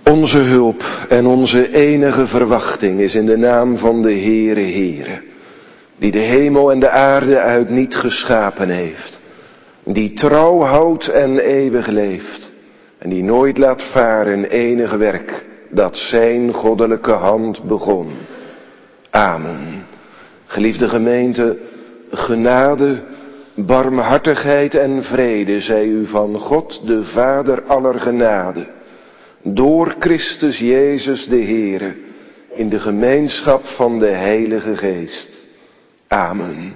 Onze hulp en onze enige verwachting is in de naam van de Heere Heere, die de hemel en de aarde uit niet geschapen heeft, die trouw houdt en eeuwig leeft, en die nooit laat varen enig werk dat zijn goddelijke hand begon. Amen. Geliefde gemeente, genade, barmhartigheid en vrede zij u van God, de Vader aller genade, door Christus Jezus de Heere, in de gemeenschap van de Heilige Geest. Amen.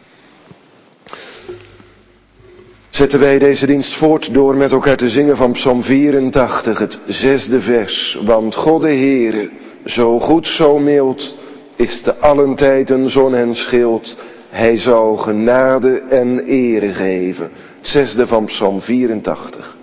Zetten wij deze dienst voort door met elkaar te zingen van Psalm 84, het 6e vers. Want God de Heere, zo goed, zo mild, is te allen tijd een zon en schild. Hij zal genade en ere geven. Het 6e van Psalm 84.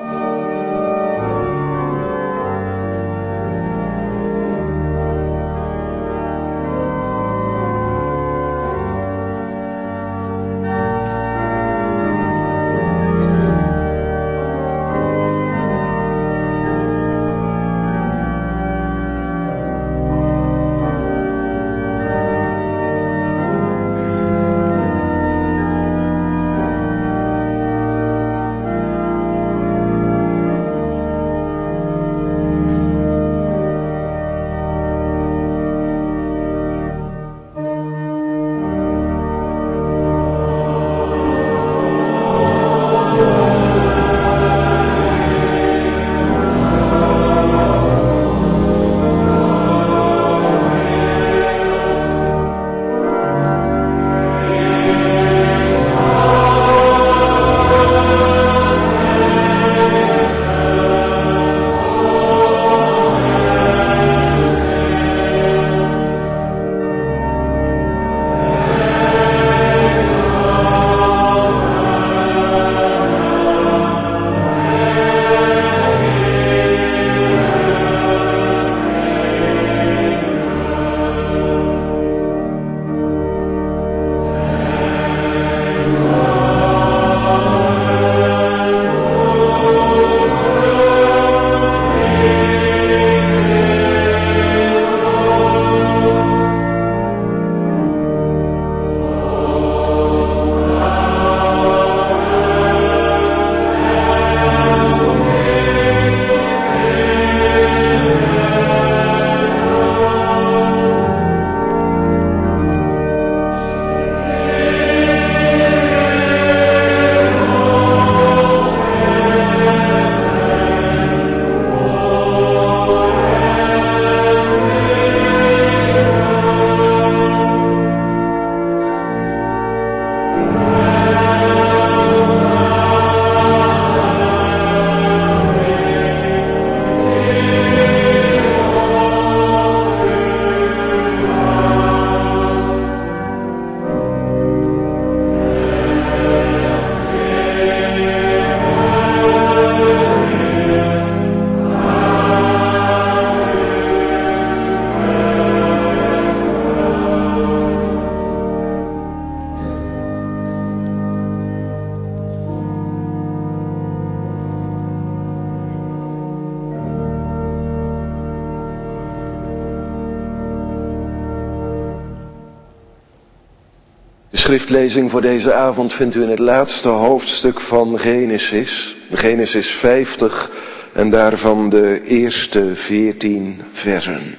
De schriftlezing voor deze avond vindt u in het laatste hoofdstuk van Genesis. Genesis 50 en daarvan de eerste 14 versen.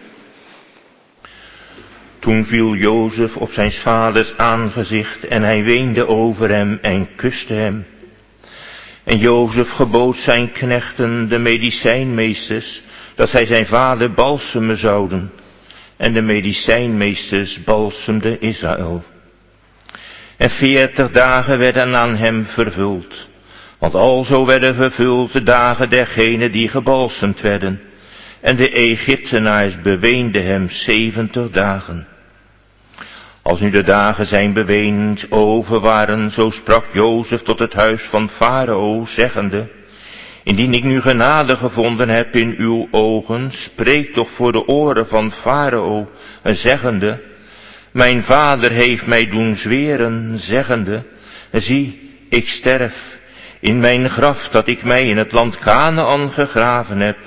Toen viel Jozef op zijn vaders aangezicht en hij weende over hem en kuste hem. En Jozef gebood zijn knechten, de medicijnmeesters, dat zij zijn vader balsemen zouden. En de medicijnmeesters balsemden Israël. En 40 dagen werden aan hem vervuld. Want alzo werden vervuld de dagen dergenen die gebalsemd werden. En de Egyptenaars beweenden hem 70 dagen. Als nu de dagen zijn beweend over waren, zo sprak Jozef tot het huis van Farao, zeggende: Indien ik nu genade gevonden heb in uw ogen, spreek toch voor de oren van Farao, zeggende: Mijn vader heeft mij doen zweren, zeggende: Zie, ik sterf. In mijn graf dat ik mij in het land Kanaän gegraven heb,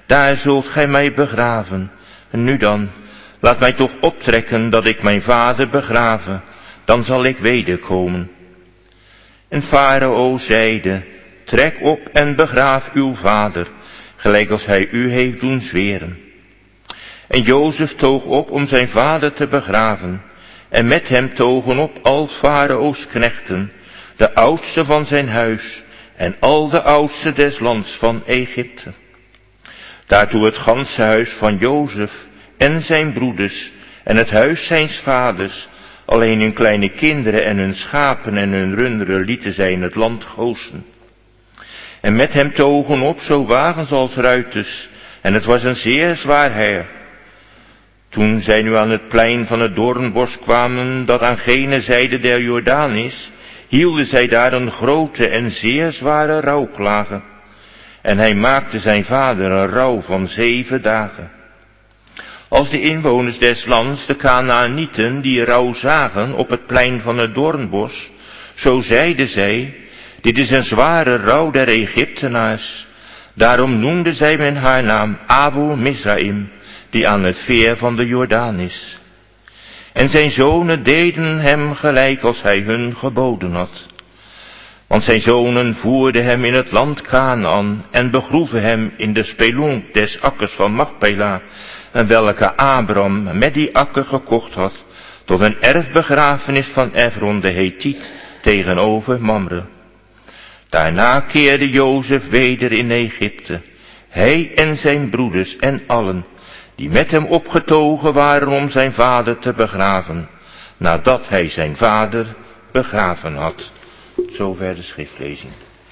Daar zult gij mij begraven. En nu dan, laat mij toch optrekken dat ik mijn vader begrave, dan zal ik wederkomen. En Farao zeide, trek op en begraaf uw vader, gelijk als hij u heeft doen zweren. En Jozef toog op om zijn vader te begraven, en met hem togen op al Farao's knechten, de oudste van zijn huis, en al de oudste des lands van Egypte. Daartoe het ganse huis van Jozef en zijn broeders, en het huis zijns vaders, alleen hun kleine kinderen en hun schapen en hun runderen lieten zij in het land goosen. En met hem togen op zo wagens als ruiters, en het was een zeer zwaar heir. Toen zij nu aan het plein van het doornbos kwamen, dat aan gene zijde der Jordaan is, hielden zij daar een grote en zeer zware rouwklage. En hij maakte zijn vader een rouw van 7 dagen. Als de inwoners des lands, de Kanaanieten, die rouw zagen op het plein van het doornbos, zo zeiden zij, dit is een zware rouw der Egyptenaars. Daarom noemden zij men haar naam Abel Mizraim, die aan het veer van de Jordaan is. En zijn zonen deden hem gelijk als hij hun geboden had. Want zijn zonen voerden hem in het land Kanaan en begroeven hem in de spelonk des akkers van Machpela, en welke Abraham met die akker gekocht had, tot een erfbegrafenis van Efron de Hethiet tegenover Mamre. Daarna keerde Jozef weder in Egypte, hij en zijn broeders en allen, die met hem opgetogen waren om zijn vader te begraven, nadat hij zijn vader begraven had. Zover de schriftlezing.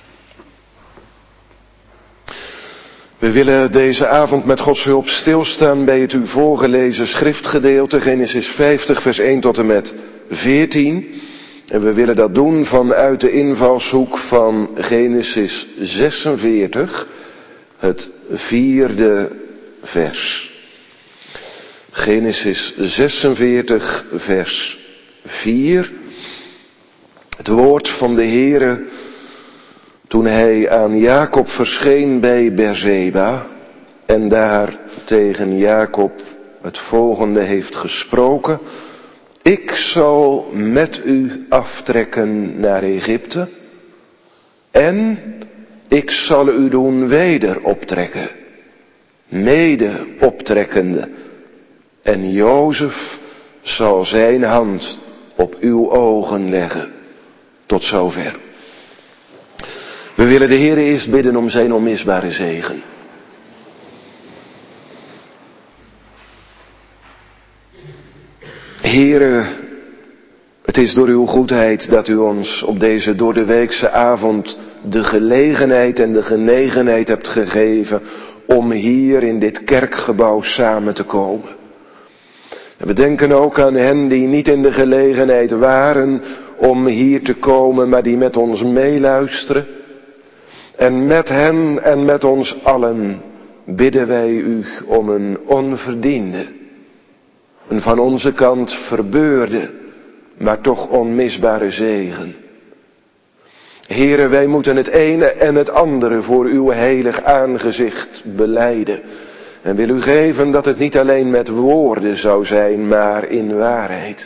We willen deze avond met Gods hulp stilstaan bij het u voorgelezen schriftgedeelte, Genesis 50 vers 1 tot en met 14. En we willen dat doen vanuit de invalshoek van Genesis 46, het 4e vers. Genesis 46 vers 4. Het woord van de Heere toen hij aan Jacob verscheen bij Beerseba en daar tegen Jacob het volgende heeft gesproken. Ik zal met u aftrekken naar Egypte en ik zal u doen weder optrekken, mede optrekkende. En Jozef zal zijn hand op uw ogen leggen. Tot zover. We willen de Heer eerst bidden om zijn onmisbare zegen. Heere, het is door uw goedheid dat u ons op deze doordeweekse avond de gelegenheid en de genegenheid hebt gegeven om hier in dit kerkgebouw samen te komen. En we denken ook aan hen die niet in de gelegenheid waren om hier te komen, maar die met ons meeluisteren. En met hen en met ons allen bidden wij u om een onverdiende, een van onze kant verbeurde, maar toch onmisbare zegen. Heere, wij moeten het ene en het andere voor uw heilig aangezicht belijden. En wil u geven dat het niet alleen met woorden zou zijn, maar in waarheid.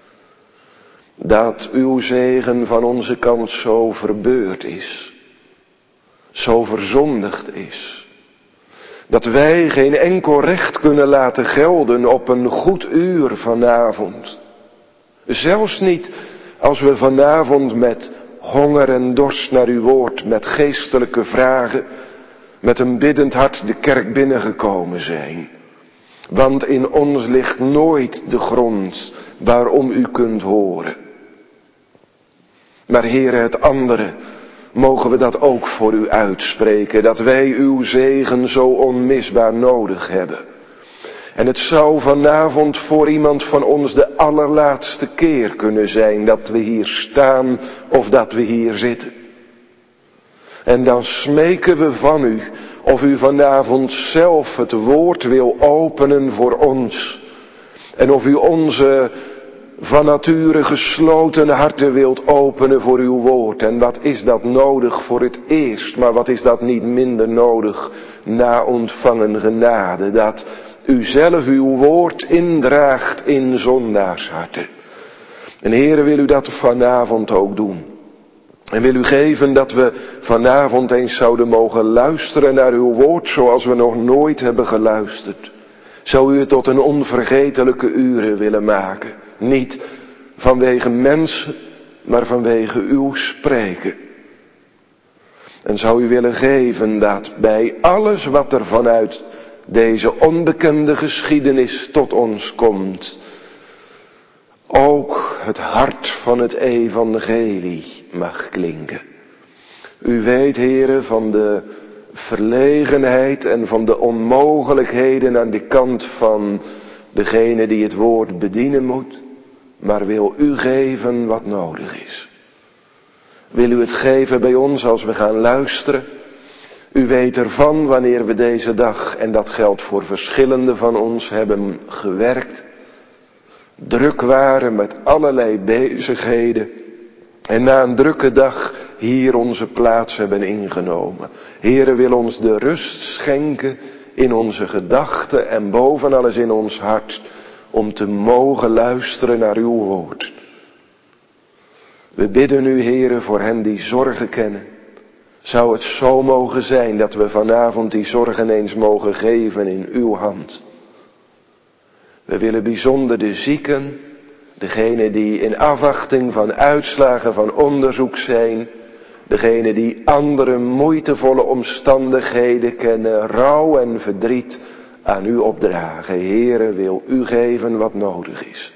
Dat uw zegen van onze kant zo verbeurd is. Zo verzondigd is. Dat wij geen enkel recht kunnen laten gelden op een goed uur vanavond. Zelfs niet als we vanavond met honger en dorst naar uw woord, met geestelijke vragen, met een biddend hart de kerk binnengekomen zijn. Want in ons ligt nooit de grond waarom u kunt horen. Maar Heere, het andere, mogen we dat ook voor u uitspreken, dat wij uw zegen zo onmisbaar nodig hebben. En het zou vanavond voor iemand van ons de allerlaatste keer kunnen zijn dat we hier staan of dat we hier zitten. En dan smeken we van u of u vanavond zelf het woord wil openen voor ons. En of u onze van nature gesloten harten wilt openen voor uw woord. En wat is dat nodig voor het eerst, maar wat is dat niet minder nodig na ontvangen genade, dat u zelf uw woord indraagt in zondaarsharten. En Heere, wil u dat vanavond ook doen. En wil u geven dat we vanavond eens zouden mogen luisteren naar uw woord zoals we nog nooit hebben geluisterd. Zou u het tot een onvergetelijke uren willen maken. Niet vanwege mensen, maar vanwege uw spreken. En zou u willen geven dat bij alles wat er vanuit deze onbekende geschiedenis tot ons komt, ook het hart van het evangelie mag klinken. U weet, Heere, van de verlegenheid en van de onmogelijkheden aan de kant van degene die het woord bedienen moet, maar wil u geven wat nodig is. Wil u het geven bij ons als we gaan luisteren? U weet ervan wanneer we deze dag, en dat geldt voor verschillende van ons, hebben gewerkt, druk waren met allerlei bezigheden en na een drukke dag hier onze plaats hebben ingenomen. Heere, wil ons de rust schenken in onze gedachten en boven alles in ons hart om te mogen luisteren naar uw woord. We bidden u, Heere, voor hen die zorgen kennen. Zou het zo mogen zijn dat we vanavond die zorgen eens mogen geven in uw hand. We willen bijzonder de zieken, degenen die in afwachting van uitslagen van onderzoek zijn, degenen die andere moeitevolle omstandigheden kennen, rouw en verdriet aan u opdragen. Heere, wil u geven wat nodig is.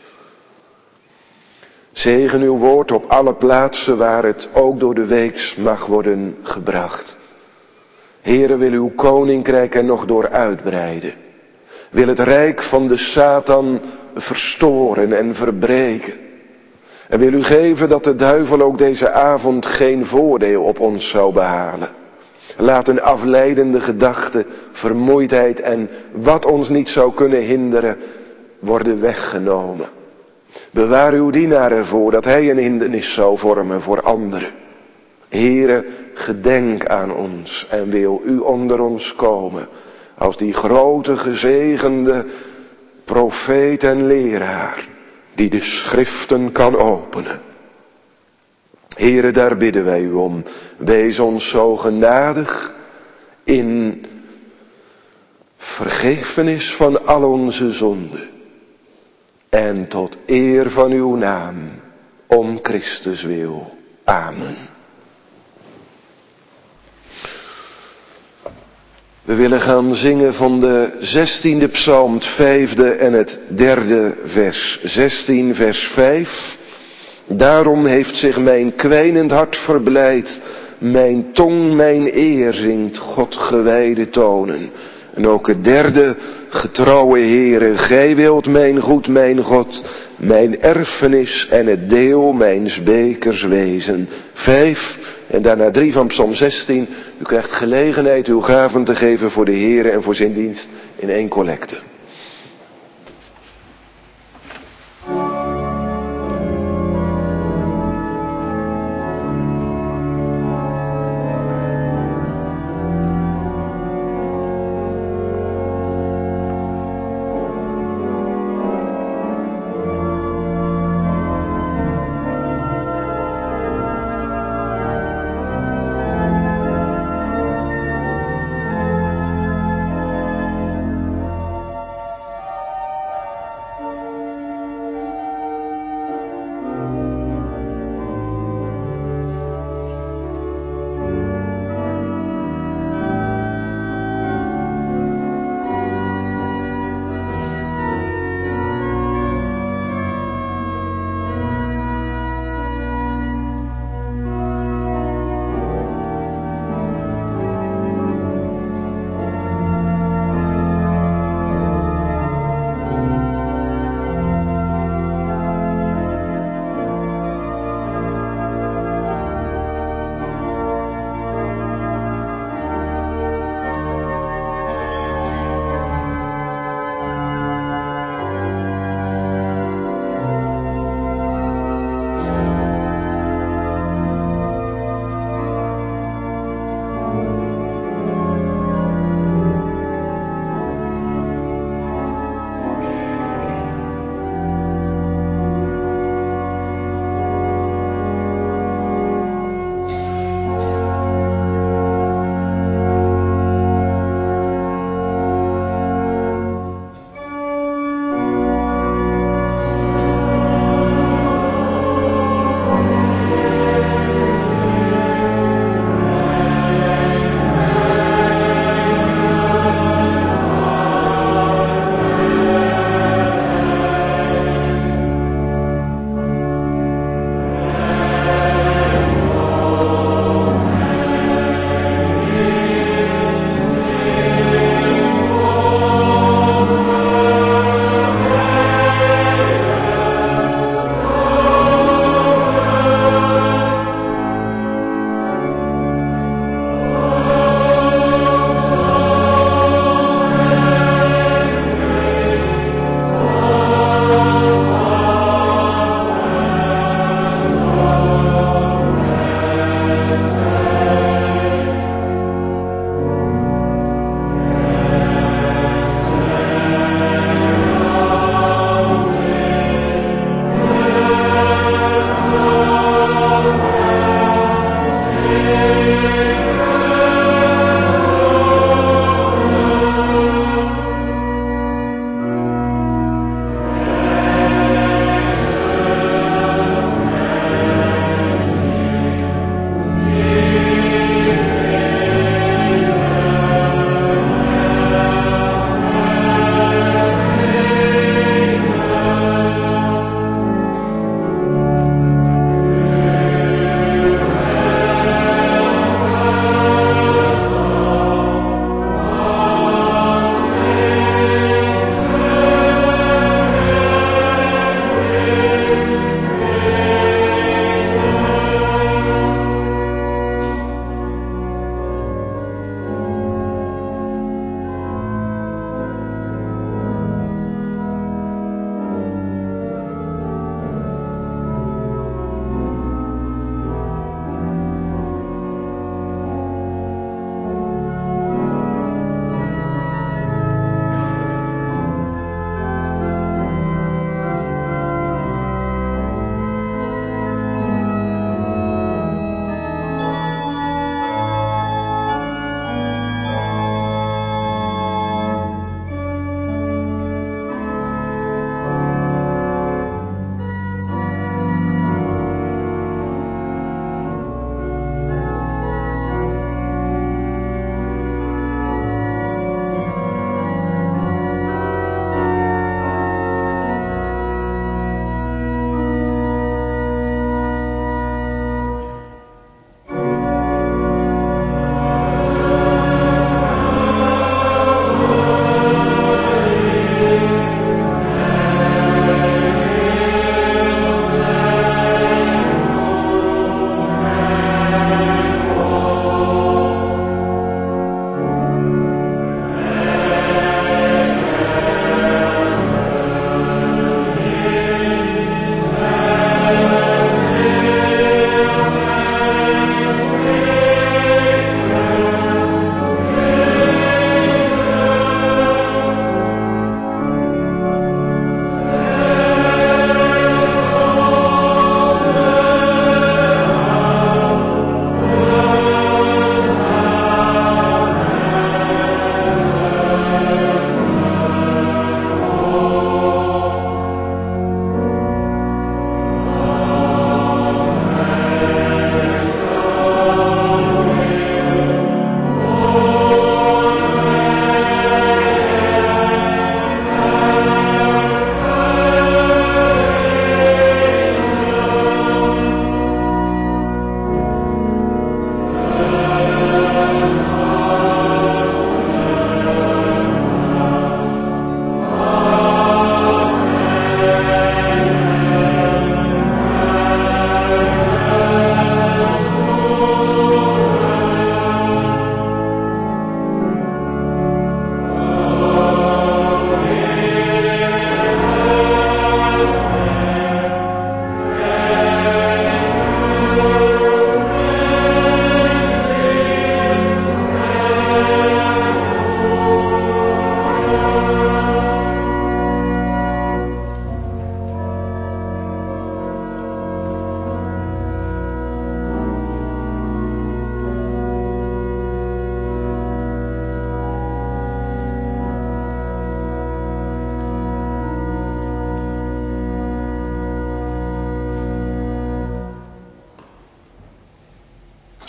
Zegen uw woord op alle plaatsen waar het ook door de weeks mag worden gebracht. Heere, wil uw koninkrijk er nog door uitbreiden. Wil het rijk van de Satan verstoren en verbreken. En wil u geven dat de duivel ook deze avond geen voordeel op ons zou behalen. Laat een afleidende gedachte, vermoeidheid en wat ons niet zou kunnen hinderen, worden weggenomen. Bewaar uw dienaar ervoor dat hij een hindernis zou vormen voor anderen. Heere, gedenk aan ons en wil u onder ons komen als die grote gezegende profeet en leraar die de schriften kan openen. Heere, daar bidden wij u om. Wees ons zo genadig in vergiffenis van al onze zonden. En tot eer van uw naam, om Christus wil. Amen. We willen gaan zingen van de 16e psalm, het 5e en het 3e vers. 16 vers 5. Daarom heeft zich mijn kwijnend hart verblijd. Mijn tong mijn eer zingt, God gewijde tonen. En ook het 3e, getrouwe Heere, gij wilt mijn goed, mijn God, mijn erfenis en het deel mijns bekers wezen. 5 en daarna 3 van psalm 16. U krijgt gelegenheid uw gaven te geven voor de Heere en voor zijn dienst in 1 collecte.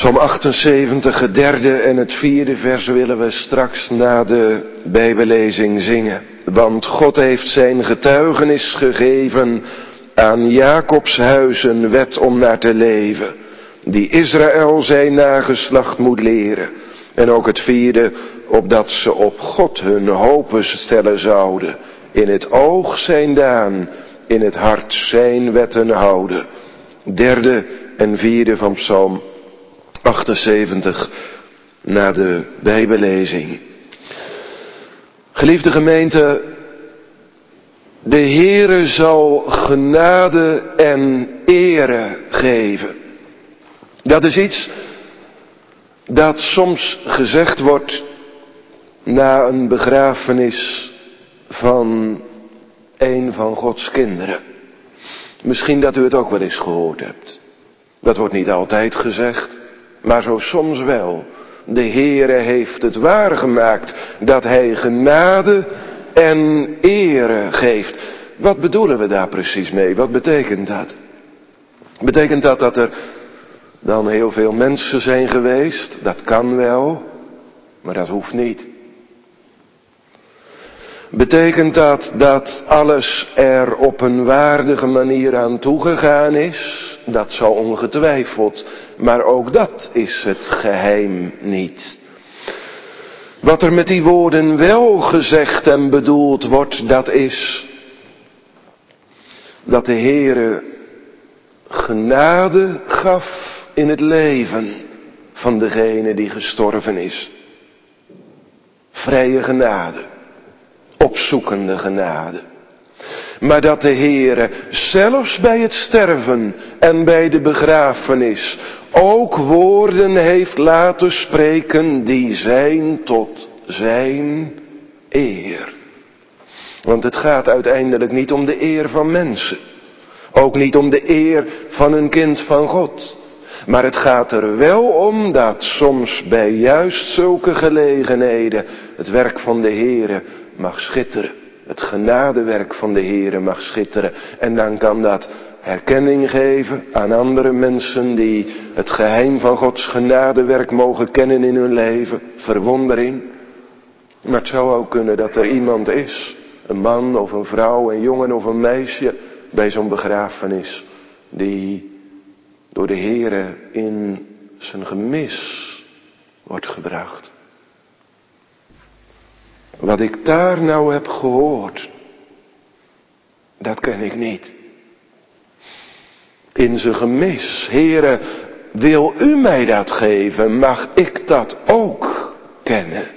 Psalm 78, het derde en het vierde vers willen we straks na de Bijbellezing zingen. Want God heeft zijn getuigenis gegeven aan Jacobs huis een wet om naar te leven, die Israël zijn nageslacht moet leren. En ook het vierde, opdat ze op God hun hopen stellen zouden, in het oog zijn daan, in het hart zijn wetten houden. Derde en vierde van Psalm 78 na de Bijbellezing. Geliefde gemeente, de Heere zal genade en ere geven. Dat is iets dat soms gezegd wordt na een begrafenis van een van Gods kinderen. Misschien dat u het ook wel eens gehoord hebt. Dat wordt niet altijd gezegd, maar zo soms wel. De Heere heeft het waargemaakt dat Hij genade en ere geeft. Wat bedoelen we daar precies mee? Wat betekent dat? Betekent dat er dan heel veel mensen zijn geweest? Dat kan wel, maar dat hoeft niet. Betekent dat alles er op een waardige manier aan toegegaan is? Dat zal ongetwijfeld, maar ook dat is het geheim niet. Wat er met die woorden wel gezegd en bedoeld wordt, dat is dat de Heere genade gaf in het leven van degene die gestorven is. Vrije genade, opzoekende genade. Maar dat de Heere zelfs bij het sterven en bij de begrafenis ook woorden heeft laten spreken die zijn tot zijn eer. Want het gaat uiteindelijk niet om de eer van mensen. Ook niet om de eer van een kind van God. Maar het gaat er wel om dat soms bij juist zulke gelegenheden het werk van de Heere mag schitteren. Het genadewerk van de Heere mag schitteren. En dan kan dat herkenning geven aan andere mensen die het geheim van Gods genadewerk mogen kennen in hun leven. Verwondering. Maar het zou ook kunnen dat er iemand is, een man of een vrouw, een jongen of een meisje, bij zo'n begrafenis, die door de Heere in zijn gemis wordt gebracht. Wat ik daar nou heb gehoord, dat ken ik niet. In zijn gemis, Heere, wil u mij dat geven, mag ik dat ook kennen?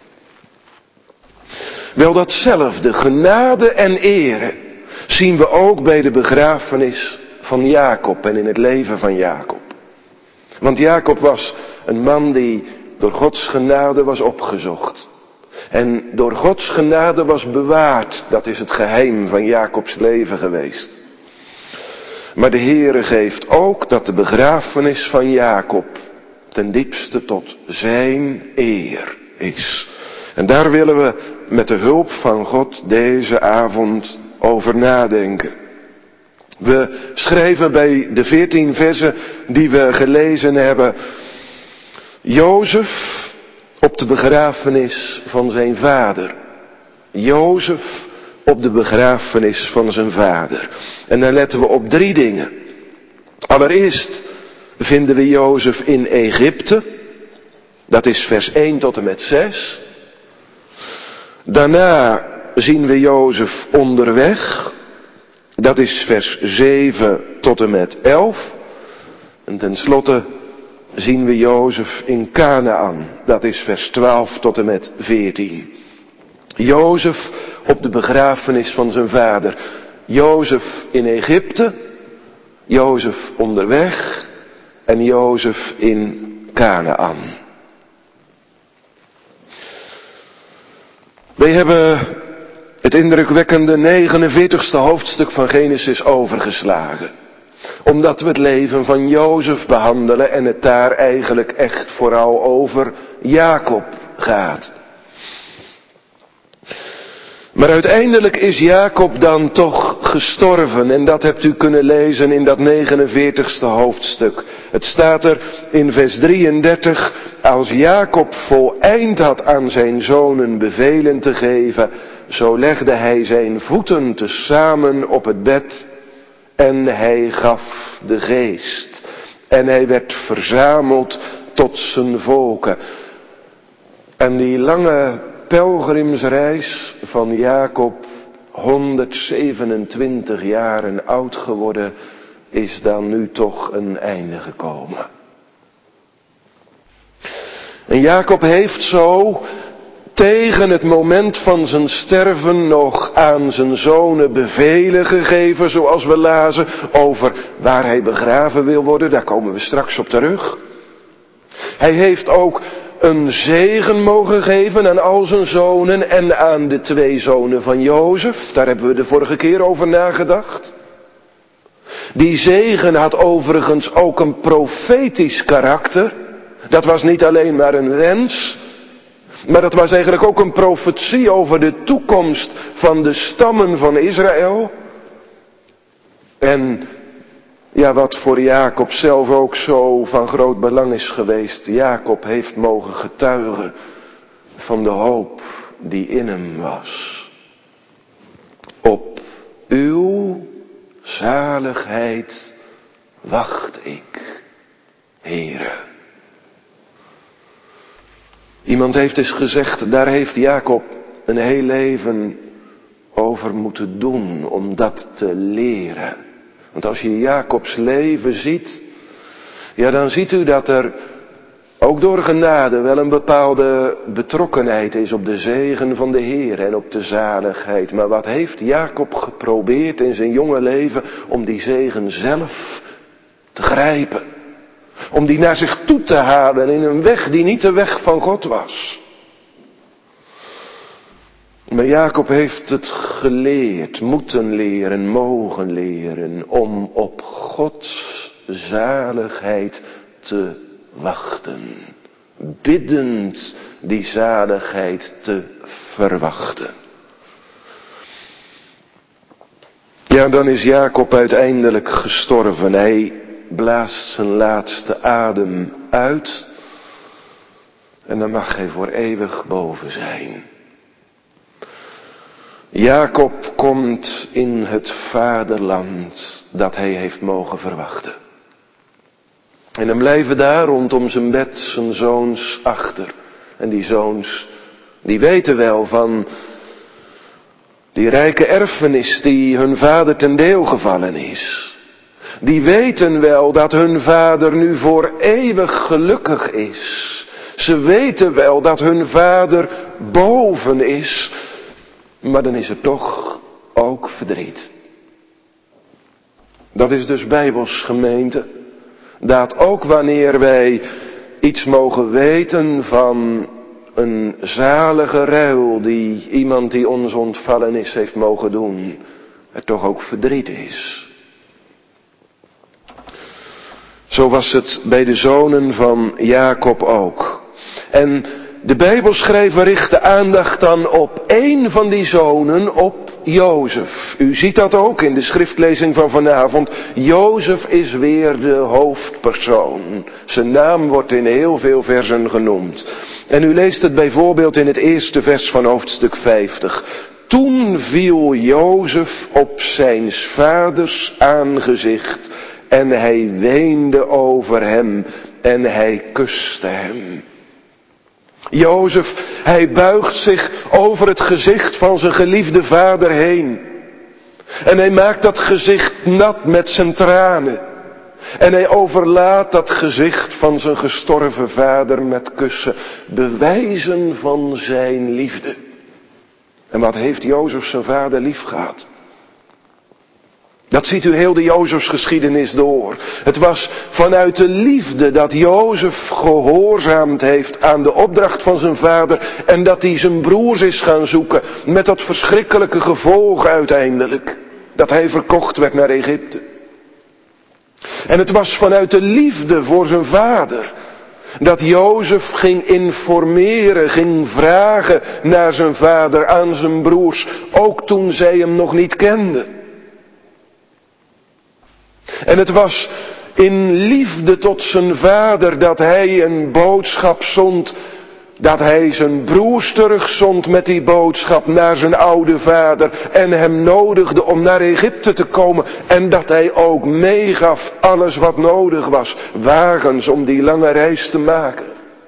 Wel, datzelfde, genade en ere, zien we ook bij de begrafenis van Jacob en in het leven van Jacob. Want Jacob was een man die door Gods genade was opgezocht. En door Gods genade was bewaard. Dat is het geheim van Jacobs leven geweest. Maar de Heere geeft ook dat de begrafenis van Jacob ten diepste tot zijn eer is. En daar willen we met de hulp van God deze avond over nadenken. We schrijven bij de 14 versen die we gelezen hebben, Jozef op de begrafenis van zijn vader. Jozef op de begrafenis van zijn vader. En dan letten we op 3 dingen. Allereerst vinden we Jozef in Egypte. Dat is vers 1 tot en met 6. Daarna zien we Jozef onderweg. Dat is vers 7 tot en met 11. En tenslotte zien we Jozef in Kanaan. Dat is vers 12 tot en met 14. Jozef op de begrafenis van zijn vader. Jozef in Egypte. Jozef onderweg. En Jozef in Kanaan. Wij hebben het indrukwekkende 49ste hoofdstuk van Genesis overgeslagen. Omdat we het leven van Jozef behandelen en het daar eigenlijk echt vooral over Jacob gaat. Maar uiteindelijk is Jacob dan toch gestorven en dat hebt u kunnen lezen in dat 49ste hoofdstuk. Het staat er in vers 33, als Jacob voleind had aan zijn zonen bevelen te geven, zo legde hij zijn voeten tezamen op het bed en hij gaf de geest. En hij werd verzameld tot zijn volken. En die lange pelgrimsreis van Jacob, 127 jaren oud geworden, is dan nu toch een einde gekomen. En Jacob heeft zo tegen het moment van zijn sterven nog aan zijn zonen bevelen gegeven, zoals we lazen, over waar hij begraven wil worden. Daar komen we straks op terug. Hij heeft ook een zegen mogen geven aan al zijn zonen en aan de 2 zonen van Jozef. Daar hebben we de vorige keer over nagedacht. Die zegen had overigens ook een profetisch karakter. Dat was niet alleen maar een wens, maar dat was eigenlijk ook een profetie over de toekomst van de stammen van Israël. En ja, wat voor Jacob zelf ook zo van groot belang is geweest. Jacob heeft mogen getuigen van de hoop die in hem was. Op uw zaligheid wacht ik, Heere. Iemand heeft eens gezegd, daar heeft Jacob een heel leven over moeten doen om dat te leren. Want als je Jacobs leven ziet, ja, dan ziet u dat er ook door genade wel een bepaalde betrokkenheid is op de zegen van de Heer en op de zaligheid. Maar wat heeft Jacob geprobeerd in zijn jonge leven om die zegen zelf te grijpen? Om die naar zich toe te halen in een weg die niet de weg van God was. Maar Jacob heeft het geleerd, moeten leren, mogen leren, om op Gods zaligheid te wachten. Biddend die zaligheid te verwachten. Ja, dan is Jacob uiteindelijk gestorven. Hij blaast zijn laatste adem uit. En dan mag hij voor eeuwig boven zijn. Jacob komt in het vaderland dat hij heeft mogen verwachten. En dan blijven daar rondom zijn bed zijn zoons achter. En die zoons, die weten wel van die rijke erfenis die hun vader ten deel gevallen is. Die weten wel dat hun vader nu voor eeuwig gelukkig is. Ze weten wel dat hun vader boven is. Maar dan is er toch ook verdriet. Dat is dus bijbels, gemeente. Dat ook wanneer wij iets mogen weten van een zalige ruil die iemand die ons ontvallen is heeft mogen doen, er toch ook verdriet is. Zo was het bij de zonen van Jacob ook. En de Bijbelschrijver richt de aandacht dan op één van die zonen, op Jozef. U ziet dat ook in de schriftlezing van vanavond. Jozef is weer de hoofdpersoon. Zijn naam wordt in heel veel versen genoemd. En u leest het bijvoorbeeld in het eerste vers van hoofdstuk 50. Toen viel Jozef op zijn vaders aangezicht en hij weende over hem en hij kuste hem. Jozef, hij buigt zich over het gezicht van zijn geliefde vader heen. En hij maakt dat gezicht nat met zijn tranen. En hij overlaat dat gezicht van zijn gestorven vader met kussen. Bewijzen van zijn liefde. En wat heeft Jozef zijn vader lief gehad? Dat ziet u heel de Jozefsgeschiedenis door. Het was vanuit de liefde dat Jozef gehoorzaamd heeft aan de opdracht van zijn vader en dat hij zijn broers is gaan zoeken met dat verschrikkelijke gevolg uiteindelijk. Dat hij verkocht werd naar Egypte. En het was vanuit de liefde voor zijn vader dat Jozef ging informeren, ging vragen naar zijn vader aan zijn broers, ook toen zij hem nog niet kenden. En het was in liefde tot zijn vader, dat hij een boodschap zond, dat hij zijn broers terugzond met die boodschap naar zijn oude vader en hem nodigde om naar Egypte te komen en dat hij ook meegaf alles wat nodig was, wagens om die lange reis te maken.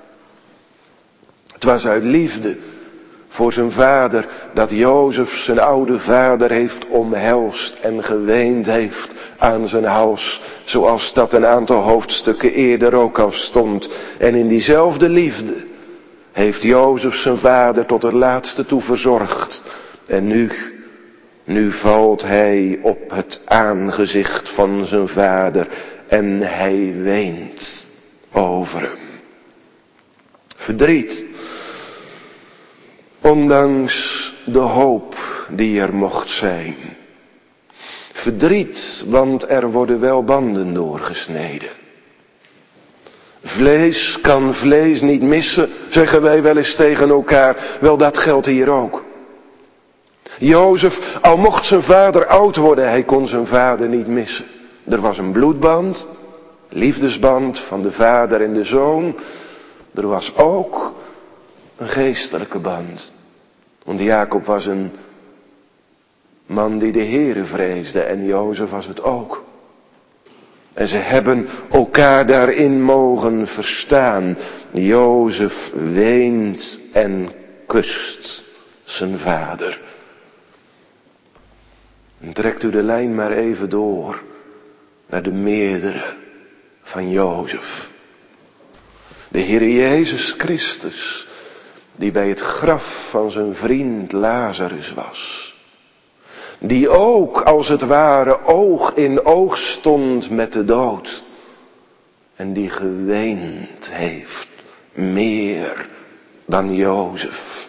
Het was uit liefde voor zijn vader dat Jozef zijn oude vader heeft omhelst en geweend heeft aan zijn hals, zoals dat een aantal hoofdstukken eerder ook al stond. En in diezelfde liefde heeft Jozef zijn vader tot het laatste toe verzorgd. En nu valt hij op het aangezicht van zijn vader en hij weent over hem. Verdriet. Ondanks de hoop die er mocht zijn. Verdriet, want er worden wel banden doorgesneden. Vlees kan vlees niet missen, zeggen wij wel eens tegen elkaar. Wel, dat geldt hier ook. Jozef, al mocht zijn vader oud worden, hij kon zijn vader niet missen. Er was een bloedband, liefdesband van de vader en de zoon. Er was ook een geestelijke band. Want Jacob was een man die de Heere vreesde en Jozef was het ook. En ze hebben elkaar daarin mogen verstaan. Jozef weent en kust zijn vader. En trekt u de lijn maar even door naar de meerdere van Jozef. De Heer Jezus Christus, die bij het graf van zijn vriend Lazarus was. Die ook als het ware oog in oog stond met de dood. En die geweend heeft meer dan Jozef.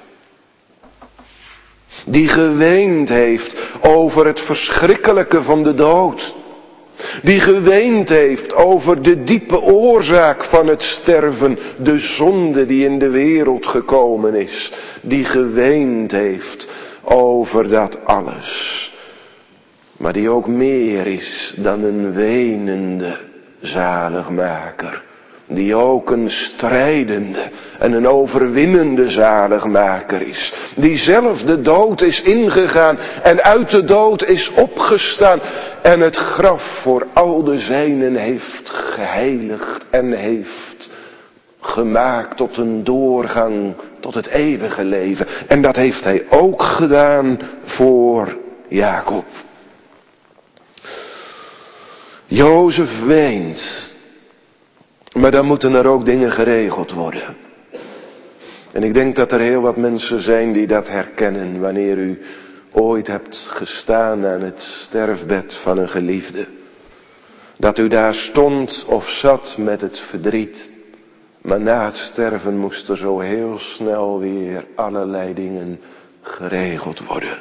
Die geweend heeft over het verschrikkelijke van de dood. Die geweend heeft over de diepe oorzaak van het sterven, de zonde die in de wereld gekomen is. Die geweend heeft over dat alles. Maar die ook meer is dan een wenende zaligmaker. Die ook een strijdende en een overwinnende zaligmaker is. Die zelf de dood is ingegaan en uit de dood is opgestaan. En het graf voor al de zijnen heeft geheiligd en heeft gemaakt tot een doorgang tot het eeuwige leven. En dat heeft hij ook gedaan voor Jacob. Jozef weent. Maar dan moeten er ook dingen geregeld worden. En ik denk dat er heel wat mensen zijn die dat herkennen wanneer u ooit hebt gestaan aan het sterfbed van een geliefde. Dat u daar stond of zat met het verdriet. Maar na het sterven moest er zo heel snel weer allerlei dingen geregeld worden.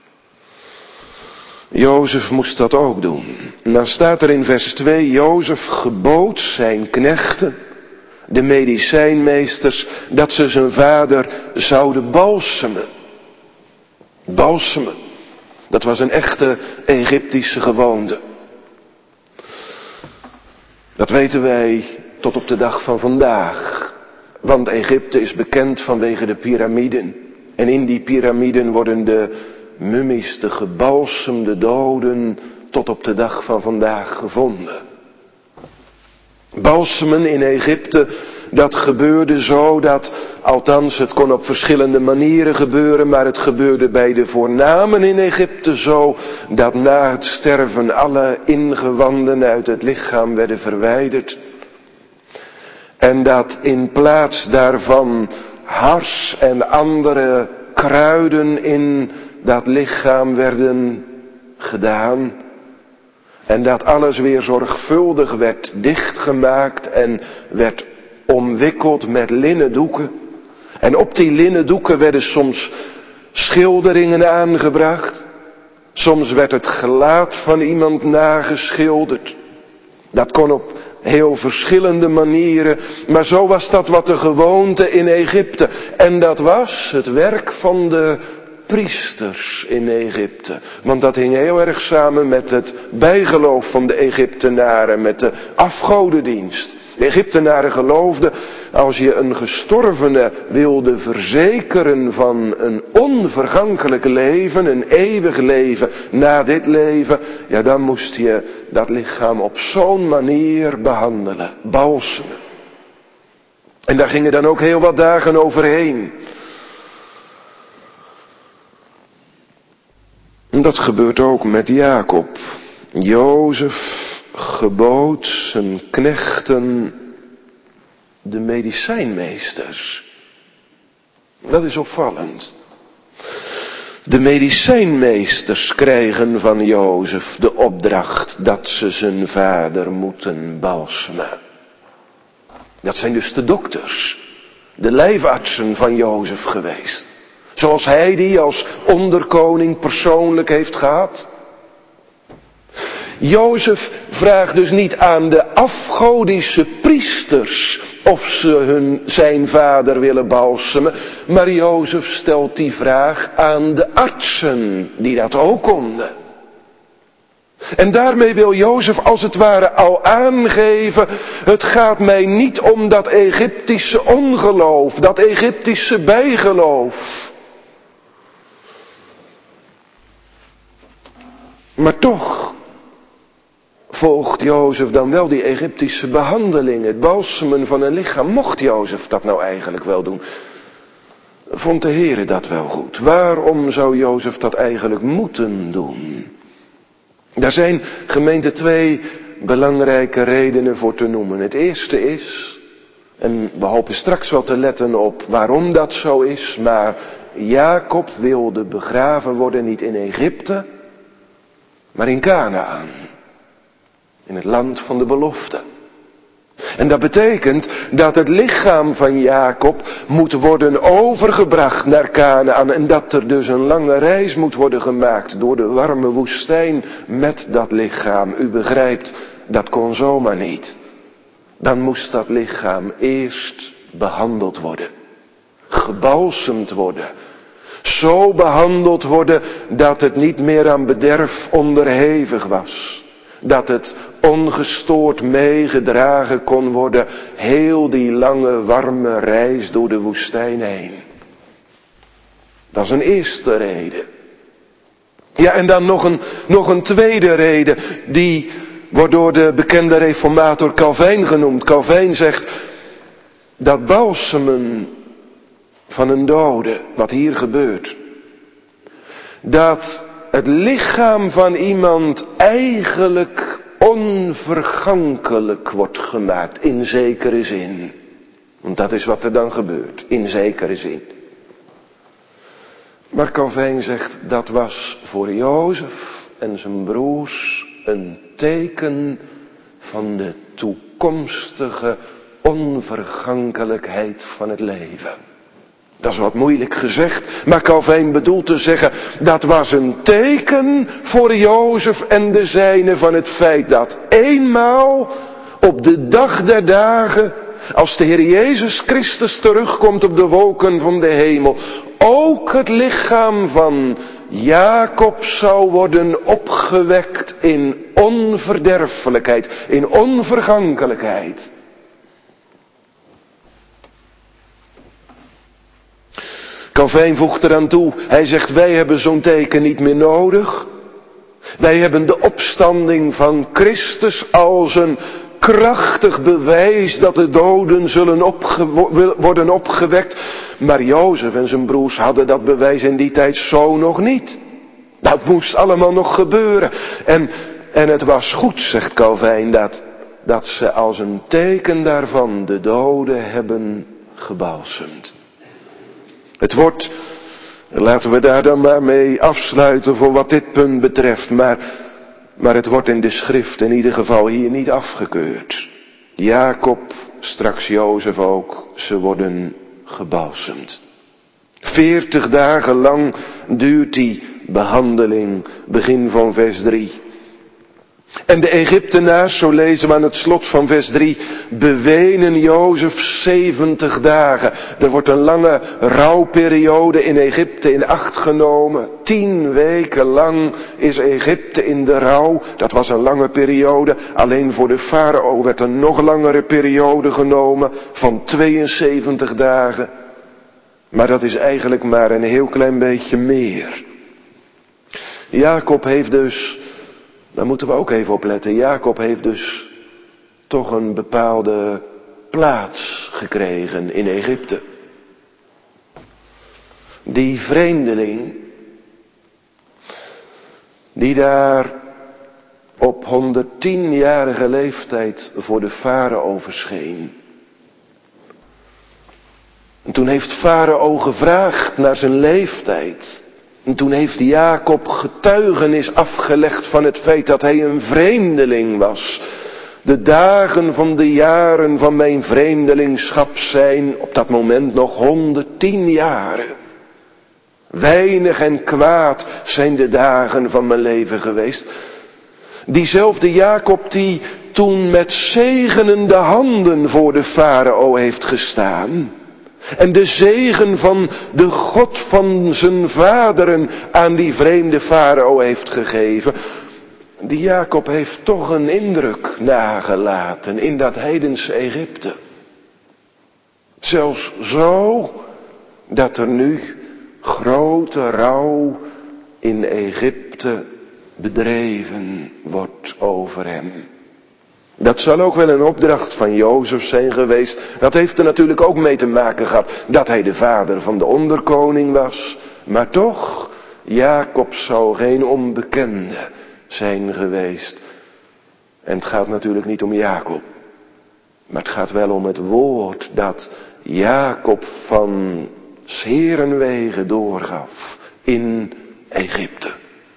Jozef moest dat ook doen. En dan staat er in vers 2, Jozef gebood zijn knechten, de medicijnmeesters, dat ze zijn vader zouden balsemen. Balsemen, dat was een echte Egyptische gewoonte. Dat weten wij tot op de dag van vandaag. Want Egypte is bekend vanwege de piramiden. En in die piramiden worden de mummies, de gebalsemde doden, tot op de dag van vandaag gevonden. Balsemen in Egypte, dat gebeurde zo dat, althans het kon op verschillende manieren gebeuren, maar het gebeurde bij de voornamen in Egypte zo, dat na het sterven alle ingewanden uit het lichaam werden verwijderd. En dat in plaats daarvan hars en andere kruiden in dat lichaam werden gedaan. En dat alles weer zorgvuldig werd dichtgemaakt en werd omwikkeld met linnen doeken. En op die linnen doeken werden soms schilderingen aangebracht. Soms werd het gelaat van iemand nageschilderd. Dat kon op heel verschillende manieren, maar zo was dat wat de gewoonte in Egypte. En dat was het werk van de priesters in Egypte. Want dat hing heel erg samen met het bijgeloof van de Egyptenaren, met de afgodendienst. De Egyptenaren geloofden, als je een gestorvene wilde verzekeren van een onvergankelijk leven, een eeuwig leven na dit leven, ja, dan moest je dat lichaam op zo'n manier behandelen, balsemen. En daar gingen dan ook heel wat dagen overheen. En dat gebeurt ook met Jacob. Jozef gebood zijn knechten de medicijnmeesters. Dat is opvallend. De medicijnmeesters krijgen van Jozef de opdracht dat ze zijn vader moeten balsemen. Dat zijn dus de dokters, de lijfartsen van Jozef geweest. Zoals hij die als onderkoning persoonlijk heeft gehad. Jozef vraagt dus niet aan de afgodische priesters of ze zijn vader willen balsemen, maar Jozef stelt die vraag aan de artsen die dat ook konden. En daarmee wil Jozef als het ware al aangeven, het gaat mij niet om dat Egyptische ongeloof, dat Egyptische bijgeloof. Maar toch volgt Jozef dan wel die Egyptische behandeling, het balsemen van een lichaam. Mocht Jozef dat nou eigenlijk wel doen? Vond de Heere dat wel goed? Waarom zou Jozef dat eigenlijk moeten doen? Daar zijn, gemeente, 2 belangrijke redenen voor te noemen. Het eerste is, en we hopen straks wel te letten op waarom dat zo is, maar Jacob wilde begraven worden niet in Egypte, maar in Kanaan. In het land van de belofte. En dat betekent dat het lichaam van Jacob moet worden overgebracht naar Kanaan. En dat er dus een lange reis moet worden gemaakt door de warme woestijn met dat lichaam. U begrijpt, dat kon zomaar niet. Dan moest dat lichaam eerst behandeld worden. Gebalsemd worden. Zo behandeld worden dat het niet meer aan bederf onderhevig was. Dat het ongestoord meegedragen kon worden, heel die lange warme reis door de woestijn heen. Dat is een eerste reden. Ja, en dan nog een tweede reden, die wordt door de bekende reformator Calvijn genoemd. Calvijn zegt, dat balsemen van een dode, wat hier gebeurt, dat het lichaam van iemand eigenlijk onvergankelijk wordt gemaakt, in zekere zin. Want dat is wat er dan gebeurt, in zekere zin. Maar Calvijn zegt, dat was voor Jozef en zijn broers een teken van de toekomstige onvergankelijkheid van het leven. Dat is wat moeilijk gezegd, maar Calvijn bedoelt te zeggen, dat was een teken voor Jozef en de zijnen van het feit dat eenmaal op de dag der dagen, als de Heer Jezus Christus terugkomt op de wolken van de hemel, ook het lichaam van Jacob zou worden opgewekt in onverderfelijkheid, in onvergankelijkheid. Calvijn voegt eraan toe, hij zegt, wij hebben zo'n teken niet meer nodig. Wij hebben de opstanding van Christus als een krachtig bewijs dat de doden zullen worden opgewekt. Maar Jozef en zijn broers hadden dat bewijs in die tijd zo nog niet. Dat moest allemaal nog gebeuren. En het was goed, zegt Calvijn, dat ze als een teken daarvan de doden hebben gebalsemd. Het wordt, laten we daar dan maar mee afsluiten voor wat dit punt betreft, maar het wordt in de schrift in ieder geval hier niet afgekeurd. Jacob, straks Jozef ook, ze worden gebalsemd. 40 dagen lang duurt die behandeling, begin van vers 3. En de Egyptenaars, zo lezen we aan het slot van vers 3, bewenen Jozef 70 dagen. Er wordt een lange rouwperiode in Egypte in acht genomen. 10 weken lang is Egypte in de rouw. Dat was een lange periode. Alleen voor de farao werd een nog langere periode genomen van 72 dagen. Maar dat is eigenlijk maar een heel klein beetje meer. Jacob heeft dus, daar moeten we ook even op letten, Jacob heeft dus toch een bepaalde plaats gekregen in Egypte. Die vreemdeling, die daar op 110-jarige leeftijd voor de farao verscheen. En toen heeft farao gevraagd naar zijn leeftijd. En toen heeft Jacob getuigenis afgelegd van het feit dat hij een vreemdeling was. De dagen van de jaren van mijn vreemdelingschap zijn op dat moment nog 110 jaren. Weinig en kwaad zijn de dagen van mijn leven geweest. Diezelfde Jacob die toen met zegenende handen voor de farao heeft gestaan. En de zegen van de God van zijn vaderen aan die vreemde farao heeft gegeven. Die Jacob heeft toch een indruk nagelaten in dat heidense Egypte. Zelfs zo dat er nu grote rouw in Egypte bedreven wordt over hem. Dat zal ook wel een opdracht van Jozef zijn geweest. Dat heeft er natuurlijk ook mee te maken gehad dat hij de vader van de onderkoning was. Maar toch, Jacob zou geen onbekende zijn geweest. En het gaat natuurlijk niet om Jacob. Maar het gaat wel om het woord dat Jacob van 's Heeren wegen doorgaf in Egypte.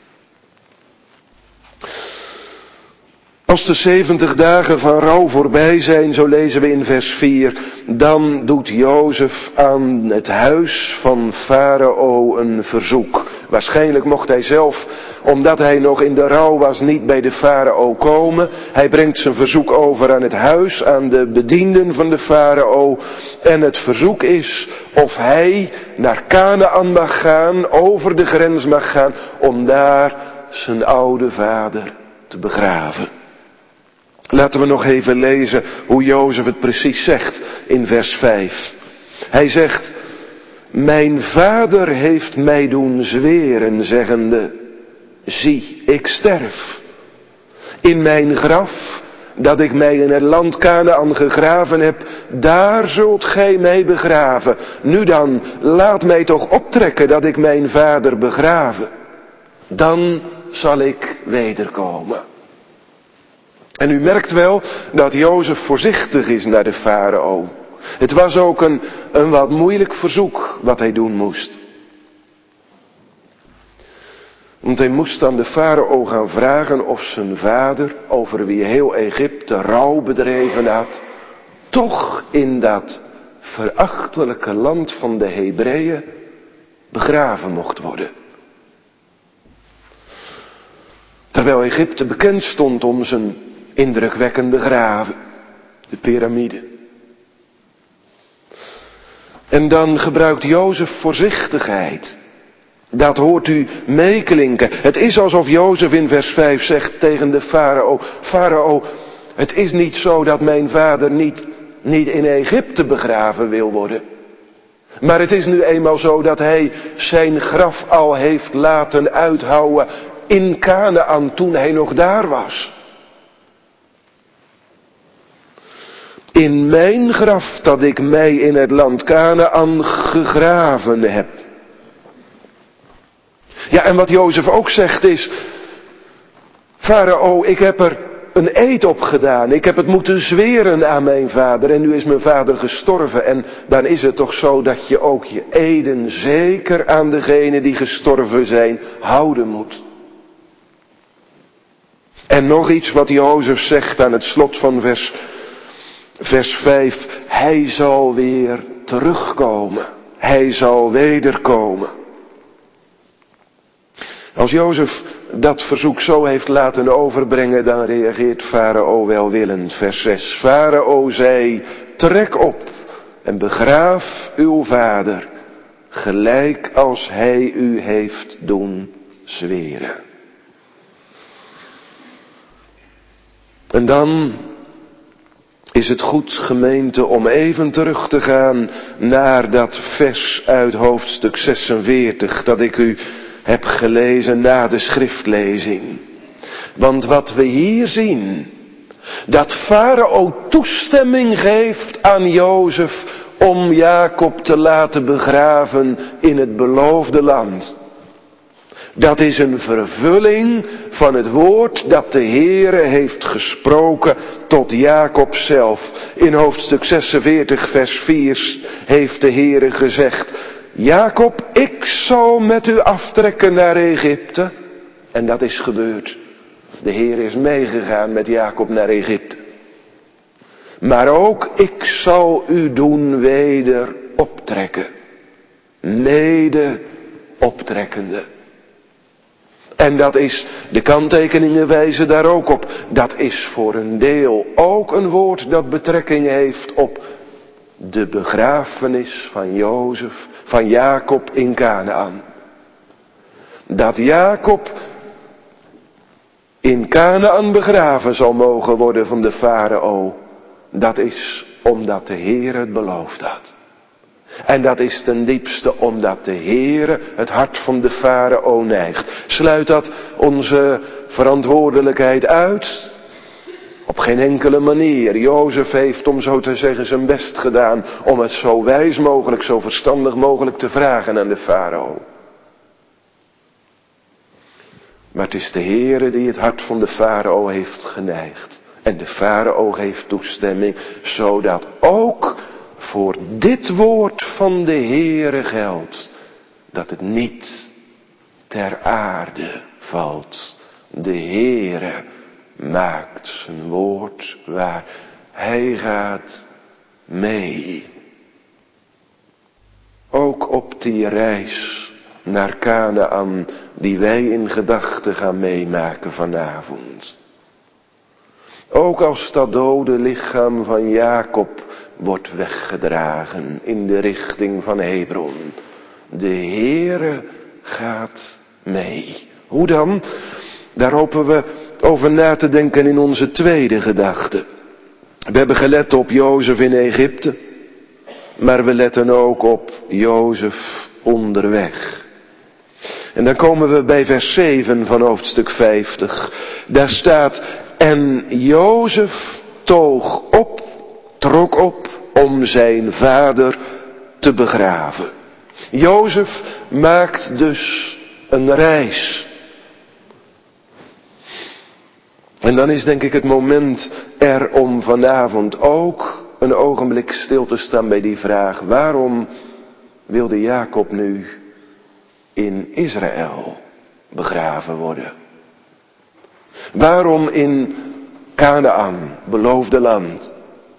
Als de 70 dagen van rouw voorbij zijn, zo lezen we in vers 4, dan doet Jozef aan het huis van farao een verzoek. Waarschijnlijk mocht hij zelf, omdat hij nog in de rouw was, niet bij de farao komen. Hij brengt zijn verzoek over aan het huis, aan de bedienden van de farao. En het verzoek is of hij naar Kanaan mag gaan, over de grens mag gaan, om daar zijn oude vader te begraven. Laten we nog even lezen hoe Jozef het precies zegt in vers 5. Hij zegt, mijn vader heeft mij doen zweren, zeggende, zie, ik sterf. In mijn graf, dat ik mij in het land Kanaan gegraven heb, daar zult gij mij begraven. Nu dan, laat mij toch optrekken dat ik mijn vader begraven. Dan zal ik wederkomen. En u merkt wel dat Jozef voorzichtig is naar de farao. Het was ook een wat moeilijk verzoek wat hij doen moest. Want hij moest aan de farao gaan vragen of zijn vader, over wie heel Egypte rouw bedreven had, toch in dat verachtelijke land van de Hebreeën begraven mocht worden. Terwijl Egypte bekend stond om zijn indrukwekkende graven, de piramide. En dan gebruikt Jozef voorzichtigheid. Dat hoort u meeklinken. Het is alsof Jozef in vers 5 zegt tegen de farao, farao, het is niet zo dat mijn vader niet in Egypte begraven wil worden. Maar het is nu eenmaal zo dat hij zijn graf al heeft laten uithouwen in Kanaan toen hij nog daar was. In mijn graf dat ik mij in het land Kanaan gegraven heb. Ja, en wat Jozef ook zegt is, farao, ik heb er een eed op gedaan. Ik heb het moeten zweren aan mijn vader en nu is mijn vader gestorven. En dan is het toch zo dat je ook je eden zeker aan degenen die gestorven zijn houden moet. En nog iets wat Jozef zegt aan het slot van vers 5. Hij zal weer terugkomen. Hij zal wederkomen. Als Jozef dat verzoek zo heeft laten overbrengen, dan reageert Farao welwillend. Vers 6. Farao zei, trek op en begraaf uw vader, gelijk als hij u heeft doen zweren. En dan is het goed, gemeente, om even terug te gaan naar dat vers uit hoofdstuk 46, dat ik u heb gelezen na de schriftlezing. Want wat we hier zien, dat Farao toestemming geeft aan Jozef om Jacob te laten begraven in het beloofde land. Dat is een vervulling van het woord dat de Heere heeft gesproken tot Jacob zelf. In hoofdstuk 46 vers 4 heeft de Heere gezegd, Jacob, ik zal met u aftrekken naar Egypte. En dat is gebeurd. De Heere is meegegaan met Jacob naar Egypte. Maar ook ik zal u doen weder optrekken. Mede optrekkende. En dat is, de kanttekeningen wijzen daar ook op. Dat is voor een deel ook een woord dat betrekking heeft op de begrafenis van Jozef, van Jacob in Kanaän. Dat Jacob in Kanaän begraven zal mogen worden van de farao. Dat is omdat de Heer het beloofd had. En dat is ten diepste omdat de Heere het hart van de farao neigt. Sluit dat onze verantwoordelijkheid uit? Op geen enkele manier. Jozef heeft, om zo te zeggen, zijn best gedaan om het zo wijs mogelijk, zo verstandig mogelijk te vragen aan de farao. Maar het is de Heere die het hart van de farao heeft geneigd. En de farao geeft toestemming, zodat ook voor dit woord van de Heere geldt, dat het niet ter aarde valt. De Heere maakt zijn woord waar. Hij gaat mee. Ook op die reis naar Kanaän die wij in gedachten gaan meemaken vanavond. Ook als dat dode lichaam van Jacob wordt weggedragen in de richting van Hebron. De Heere gaat mee. Hoe dan? Daar hopen we over na te denken in onze tweede gedachte. We hebben gelet op Jozef in Egypte, maar we letten ook op Jozef onderweg. En dan komen we bij vers 7 van hoofdstuk 50. Daar staat, en Jozef trok op om zijn vader te begraven. Jozef maakt dus een reis. En dan is denk ik het moment er om vanavond ook een ogenblik stil te staan bij die vraag. Waarom wilde Jacob nu in Israël begraven worden? Waarom in Kanaän, beloofde land?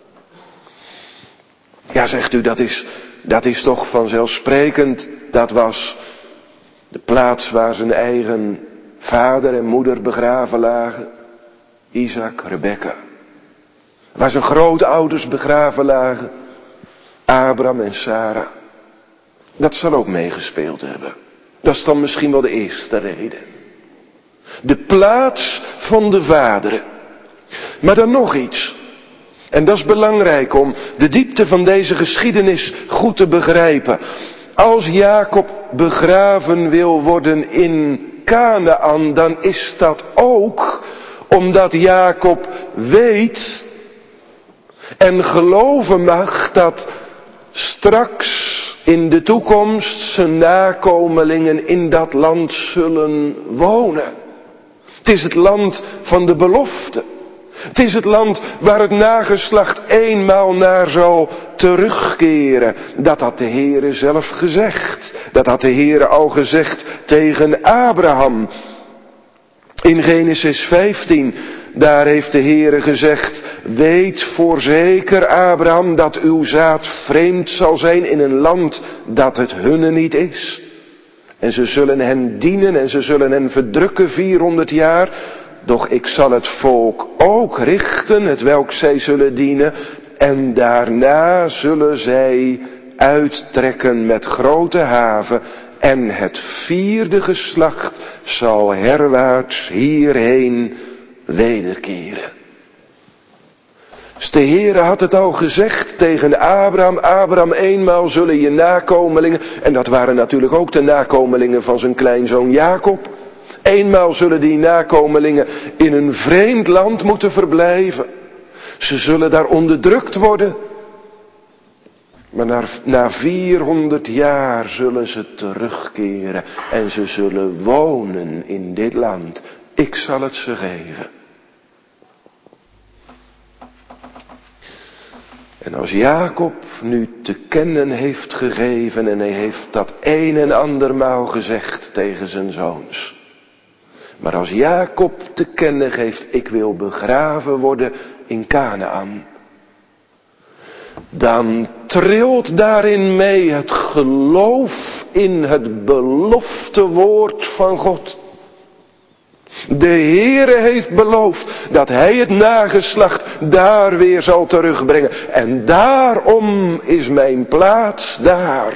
Ja, zegt u, dat is toch vanzelfsprekend. Dat was de plaats waar zijn eigen vader en moeder begraven lagen. Isaac, Rebekka. Waar zijn grootouders begraven lagen. Abraham en Sarah. Dat zal ook meegespeeld hebben. Dat is dan misschien wel de eerste reden. De plaats van de vaderen. Maar dan nog iets. En dat is belangrijk om de diepte van deze geschiedenis goed te begrijpen. Als Jacob begraven wil worden in Kanaän, dan is dat ook omdat Jacob weet en geloven mag dat straks in de toekomst zijn nakomelingen in dat land zullen wonen. Het is het land van de belofte. Het is het land waar het nageslacht eenmaal naar zal terugkeren. Dat had de Heere zelf gezegd. Dat had de Heere al gezegd tegen Abraham. In Genesis 15, daar heeft de Heere gezegd, weet voorzeker Abraham dat uw zaad vreemd zal zijn in een land dat het hunne niet is. En ze zullen hen dienen en ze zullen hen verdrukken 400 jaar. Doch ik zal het volk ook richten, hetwelk zij zullen dienen. En daarna zullen zij uittrekken met grote haven. En het 4e geslacht zal herwaarts hierheen wederkeren. Dus de Heere had het al gezegd tegen Abraham. Abraham, eenmaal zullen je nakomelingen, en dat waren natuurlijk ook de nakomelingen van zijn kleinzoon Jacob. Eenmaal zullen die nakomelingen in een vreemd land moeten verblijven. Ze zullen daar onderdrukt worden. Maar na 400 jaar zullen ze terugkeren en ze zullen wonen in dit land. Ik zal het ze geven. En als Jacob nu te kennen heeft gegeven en hij heeft dat een en andermaal gezegd tegen zijn zoons. Maar als Jacob te kennen geeft, ik wil begraven worden in Kanaän. Dan trilt daarin mee het geloof in het beloftewoord van God. De Heere heeft beloofd dat hij het nageslacht daar weer zal terugbrengen. En daarom is mijn plaats daar.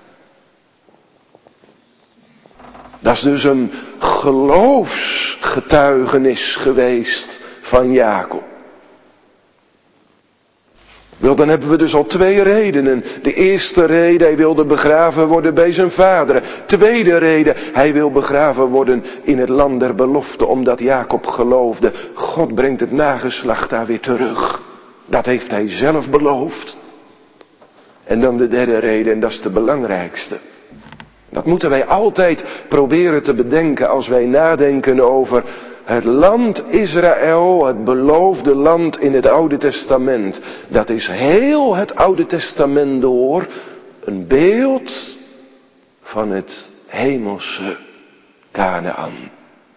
Dat is dus een geloofsgetuigenis geweest van Jacob. Wel, dan hebben we dus al 2 redenen. De eerste reden, hij wilde begraven worden bij zijn vader. Tweede reden, hij wil begraven worden in het land der belofte, omdat Jacob geloofde, God brengt het nageslacht daar weer terug. Dat heeft hij zelf beloofd. En dan de derde reden, en dat is de belangrijkste. Dat moeten wij altijd proberen te bedenken als wij nadenken over het land Israël, het beloofde land in het Oude Testament. Dat is heel het Oude Testament door een beeld van het hemelse Kanaän.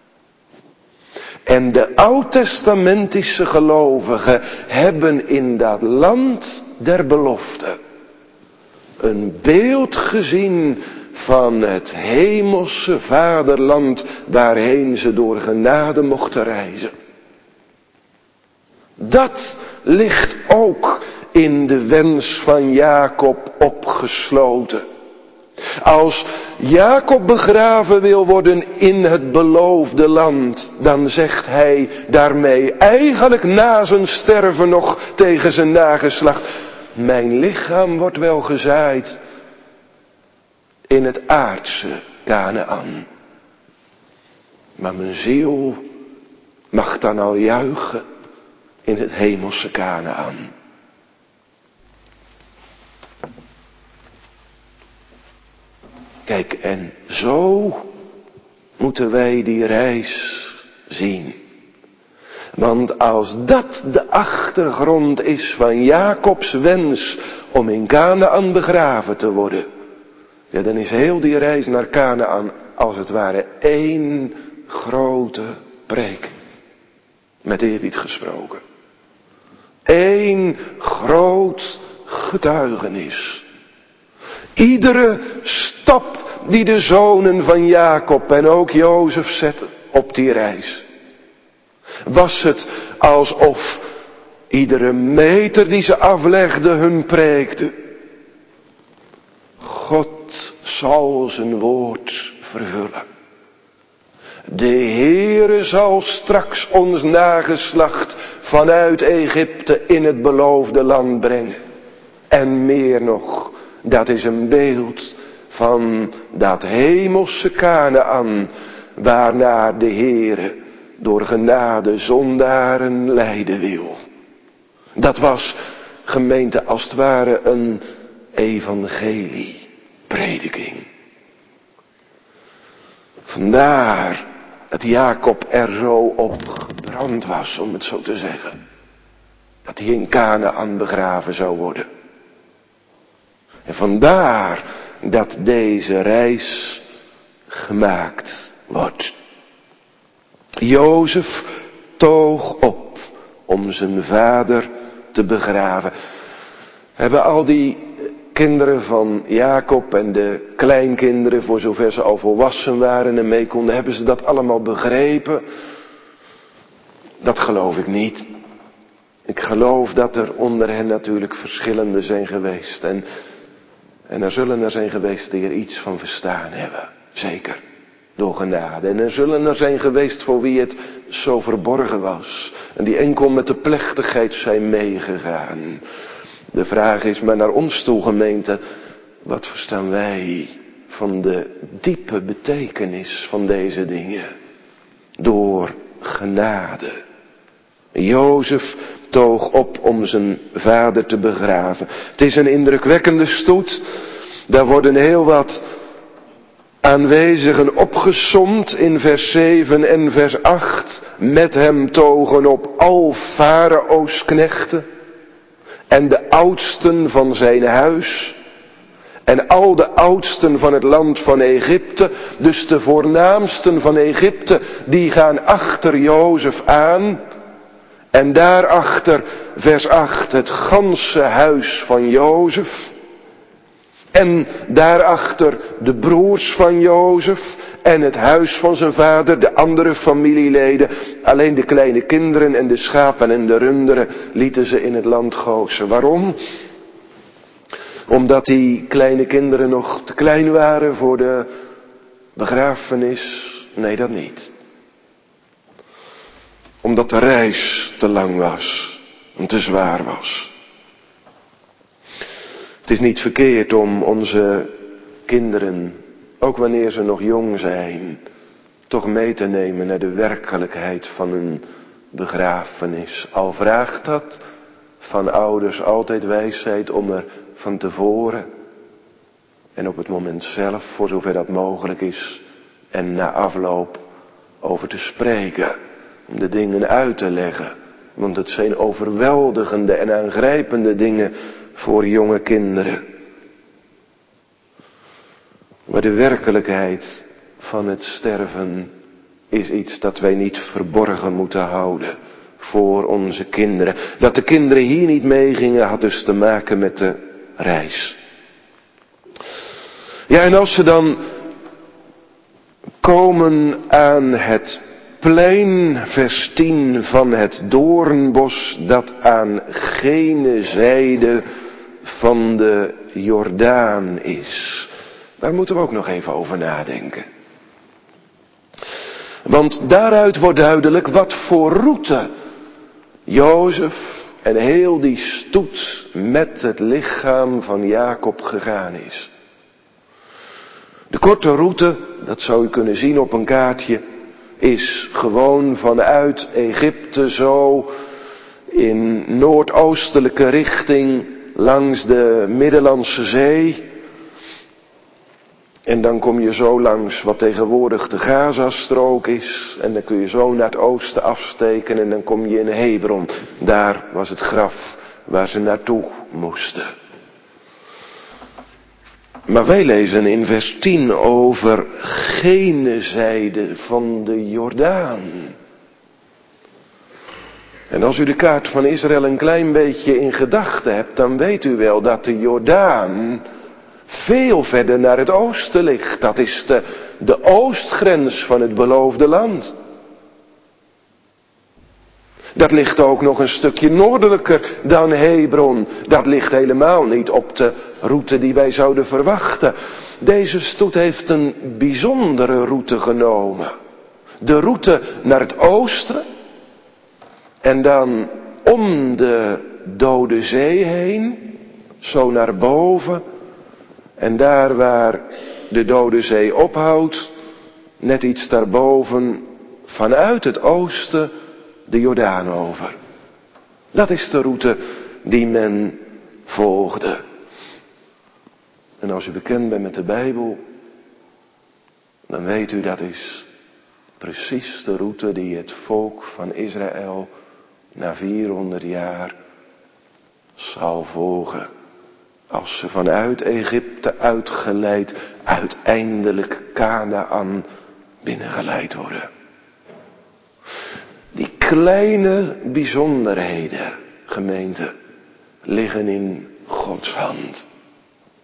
En de oud-testamentische gelovigen hebben in dat land der belofte een beeld gezien van het hemelse vaderland waarheen ze door genade mochten reizen. Dat ligt ook in de wens van Jacob opgesloten. Als Jacob begraven wil worden in het beloofde land, dan zegt hij daarmee eigenlijk na zijn sterven nog tegen zijn nageslacht: mijn lichaam wordt wel gezaaid in het aardse Kanaän. Maar mijn ziel mag dan al juichen in het hemelse Kanaän. Kijk, en zo moeten wij die reis zien. Want als dat de achtergrond is van Jacobs wens om in Kanaän begraven te worden, ja, dan is heel die reis naar Kanaän als het ware één grote preek. Met eerbied gesproken. Eén groot getuigenis. Iedere stap die de zonen van Jacob en ook Jozef zetten op die reis, was het alsof iedere meter die ze aflegden hun preekte: God zal zijn woord vervullen. De Heere zal straks ons nageslacht vanuit Egypte in het beloofde land brengen. En meer nog, dat is een beeld van dat hemelse Kanaän, waarnaar de Heere door genade zondaren leiden wil. Dat was, gemeente, als het ware een evangelieprediking. Vandaar dat Jacob er zo op gebrand was, om het zo te zeggen. Dat hij in Kanaän begraven zou worden. En vandaar dat deze reis gemaakt wordt. Jozef toog op om zijn vader te begraven. We hebben al die kinderen van Jacob en de kleinkinderen, voor zover ze al volwassen waren en mee konden, hebben ze dat allemaal begrepen? Dat geloof ik niet. Ik geloof dat er onder hen natuurlijk verschillende zijn geweest. En er zullen er zijn geweest die er iets van verstaan hebben. Zeker. Door genade. En er zullen er zijn geweest voor wie het zo verborgen was. En die enkel met de plechtigheid zijn meegegaan. De vraag is maar naar ons toe, gemeente. Wat verstaan wij van de diepe betekenis van deze dingen? Door genade. Jozef toog op om zijn vader te begraven. Het is een indrukwekkende stoet. Daar worden heel wat aanwezigen opgesomd in vers 7 en vers 8. Met hem togen op al Farao's knechten en de oudsten van zijn huis en al de oudsten van het land van Egypte. Dus de voornaamsten van Egypte, die gaan achter Jozef aan. En daarachter, vers 8, het ganse huis van Jozef. En daarachter de broers van Jozef en het huis van zijn vader, de andere familieleden. Alleen de kleine kinderen en de schapen en de runderen lieten ze in het land Gozen. Waarom? Omdat die kleine kinderen nog te klein waren voor de begrafenis? Nee, dat niet. Omdat de reis te lang was en te zwaar was. Het is niet verkeerd om onze kinderen, ook wanneer ze nog jong zijn, toch mee te nemen naar de werkelijkheid van een begrafenis. Al vraagt dat van ouders altijd wijsheid om er van tevoren en op het moment zelf, voor zover dat mogelijk is, en na afloop over te spreken. Om de dingen uit te leggen. Want het zijn overweldigende en aangrijpende dingen voor jonge kinderen. Maar de werkelijkheid van het sterven is iets dat wij niet verborgen moeten houden voor onze kinderen. Dat de kinderen hier niet meegingen had dus te maken met de reis. Ja, en als ze dan komen aan het plein, vers 10 van het doornbos dat aan gene zijde van de Jordaan is. Daar moeten we ook nog even over nadenken. Want daaruit wordt duidelijk wat voor route Jozef en heel die stoet met het lichaam van Jacob gegaan is. De korte route, dat zou u kunnen zien op een kaartje, is gewoon vanuit Egypte zo in noordoostelijke richting langs de Middellandse Zee. En dan kom je zo langs wat tegenwoordig de Gazastrook is. En dan kun je zo naar het oosten afsteken en dan kom je in Hebron. Daar was het graf waar ze naartoe moesten. Maar wij lezen in vers 10 over gene zijde van de Jordaan. En als u de kaart van Israël een klein beetje in gedachten hebt, dan weet u wel dat de Jordaan veel verder naar het oosten ligt. Dat is de oostgrens van het beloofde land. Dat ligt ook nog een stukje noordelijker dan Hebron. Dat ligt helemaal niet op de route die wij zouden verwachten. Deze stoet heeft een bijzondere route genomen. De route naar het oosten. En dan om de Dode Zee heen. Zo naar boven. En daar waar de Dode Zee ophoudt. Net iets daarboven. Vanuit het oosten de Jordaan over. Dat is de route die men volgde. En als u bekend bent met de Bijbel, dan weet u dat is precies de route die het volk van Israël na 400 jaar zal volgen. Als ze vanuit Egypte uitgeleid, uiteindelijk Kanaan binnengeleid worden. Die kleine bijzonderheden, gemeente, liggen in Gods hand.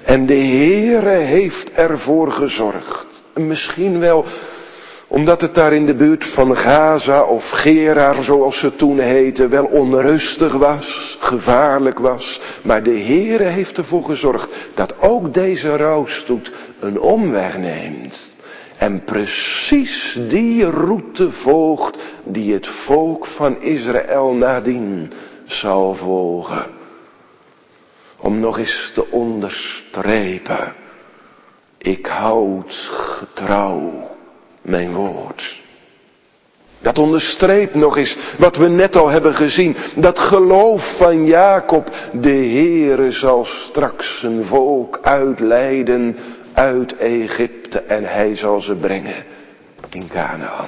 En de Heere heeft ervoor gezorgd. En misschien wel omdat het daar in de buurt van Gaza of Gerar, zoals ze toen heette, wel onrustig was, gevaarlijk was. Maar de Heere heeft ervoor gezorgd dat ook deze rouwstoet een omweg neemt. En precies die route volgt die het volk van Israël nadien zal volgen. Om nog eens te onderstrepen: ik houd getrouw mijn woord. Dat onderstreept nog eens wat we net al hebben gezien. Dat geloof van Jacob. De Heere zal straks zijn volk uitleiden uit Egypte en hij zal ze brengen in Kanaan.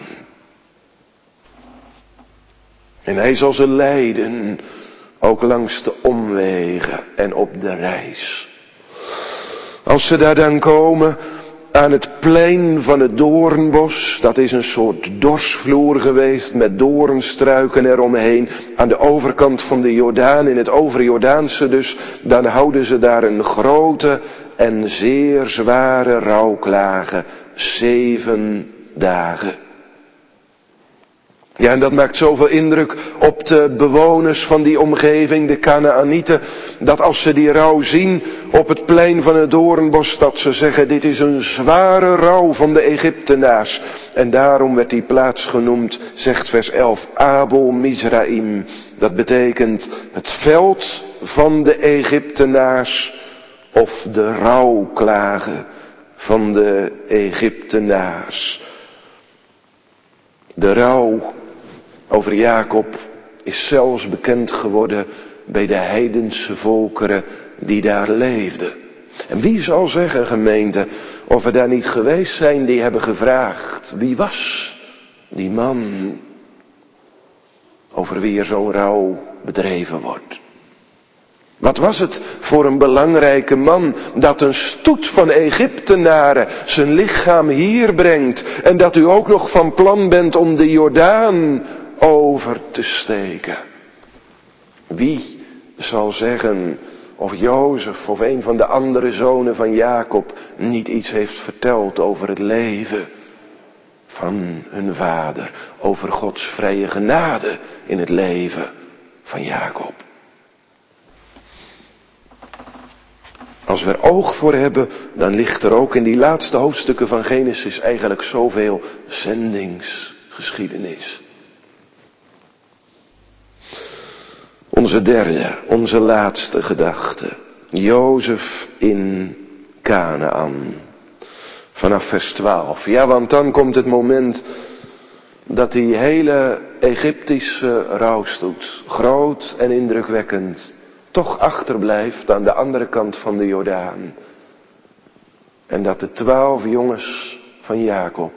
En hij zal ze leiden ook langs de omwegen en op de reis. Als ze daar dan komen aan het plein van het doornbos, dat is een soort dorsvloer geweest met doornstruiken eromheen, aan de overkant van de Jordaan, in het overjordaanse dus, dan houden ze daar een grote en zeer zware rouwklage, 7 dagen. Ja, en dat maakt zoveel indruk op de bewoners van die omgeving, de Kanaanieten, dat als ze die rouw zien op het plein van het doornbos, dat ze zeggen: dit is een zware rouw van de Egyptenaars. En daarom werd die plaats genoemd, zegt vers 11, Abel Mizraim. Dat betekent het veld van de Egyptenaars of de rouwklage van de Egyptenaars. De rouw over Jacob is zelfs bekend geworden bij de heidense volkeren die daar leefden. En wie zal zeggen, gemeente, of er daar niet geweest zijn die hebben gevraagd: wie was die man over wie er zo'n rouw bedreven wordt? Wat was het voor een belangrijke man dat een stoet van Egyptenaren zijn lichaam hier brengt en dat u ook nog van plan bent om de Jordaan over te steken? Wie zal zeggen of Jozef of een van de andere zonen van Jacob niet iets heeft verteld over het leven van hun vader, over Gods vrije genade in het leven van Jacob? Als we er oog voor hebben, dan ligt er ook in die laatste hoofdstukken van Genesis eigenlijk zoveel zendingsgeschiedenis. Onze derde, onze laatste gedachte. Jozef in Kanaan. Vanaf vers 12. Ja, want dan komt het moment dat die hele Egyptische rouwstoet, groot en indrukwekkend, toch achterblijft aan de andere kant van de Jordaan. En dat de 12 jongens van Jacob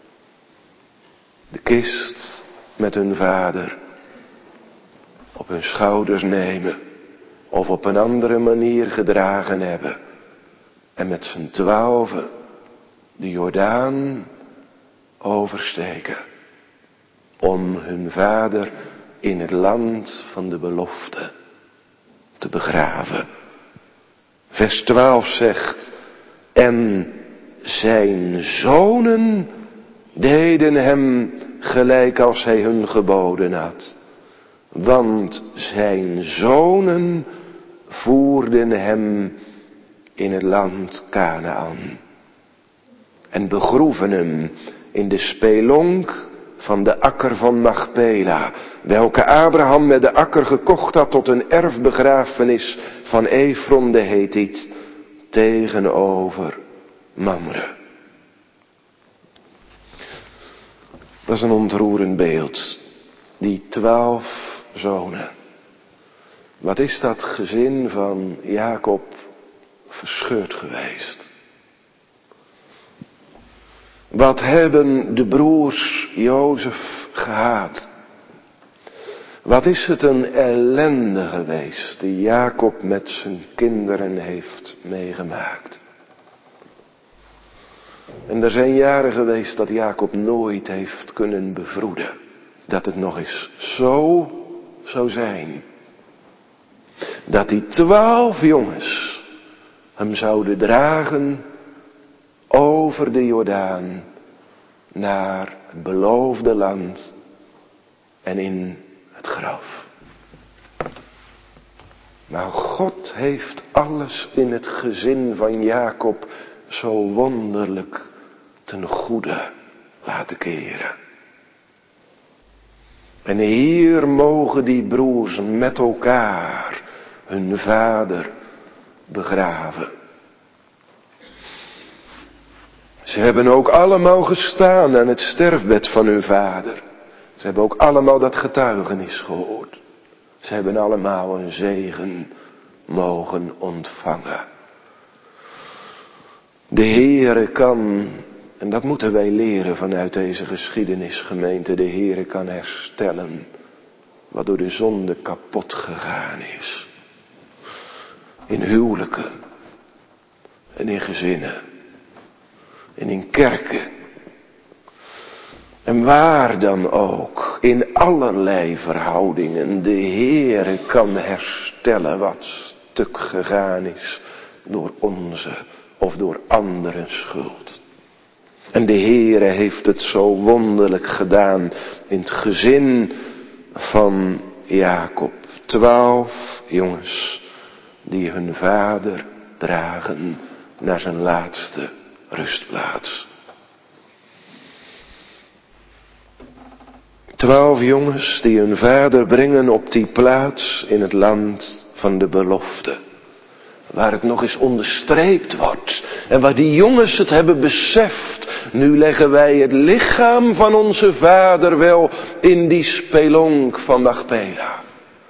de kist met hun vader op hun schouders nemen of op een andere manier gedragen hebben. En met z'n 12 de Jordaan oversteken om hun vader in het land van de belofte te begraven. Vers 12 zegt: en zijn zonen deden hem gelijk als hij hun geboden had. Want zijn zonen voerden hem in het land Kanaan. En begroeven hem in de spelonk van de akker van Machpela, welke Abraham met de akker gekocht had tot een erfbegrafenis van Efron de Hethiet tegenover Mamre. Dat is een ontroerend beeld. Die 12 zonen. Wat is dat gezin van Jacob verscheurd geweest? Wat hebben de broers Jozef gehaat? Wat is het een ellende geweest die Jacob met zijn kinderen heeft meegemaakt? En er zijn jaren geweest dat Jacob nooit heeft kunnen bevroeden dat het nog eens zo zou zijn. Dat die 12 jongens hem zouden dragen over de Jordaan naar het beloofde land en in het graf. Maar God heeft alles in het gezin van Jacob zo wonderlijk ten goede laten keren. En hier mogen die broers met elkaar hun vader begraven. Ze hebben ook allemaal gestaan aan het sterfbed van hun vader. Ze hebben ook allemaal dat getuigenis gehoord. Ze hebben allemaal een zegen mogen ontvangen. De Heere kan, en dat moeten wij leren vanuit deze geschiedenisgemeente, de Heere kan herstellen wat door de zonde kapot gegaan is. In huwelijken en in gezinnen en in kerken. En waar dan ook, in allerlei verhoudingen, de Heere kan herstellen wat stuk gegaan is door onze of door anderen schuld. En de Heere heeft het zo wonderlijk gedaan in het gezin van Jacob. 12 jongens die hun vader dragen naar zijn laatste rustplaats. 12 jongens die hun vader brengen op die plaats in het land van de belofte. Waar het nog eens onderstreept wordt. En waar die jongens het hebben beseft. Nu leggen wij het lichaam van onze vader wel in die spelonk van Machpela.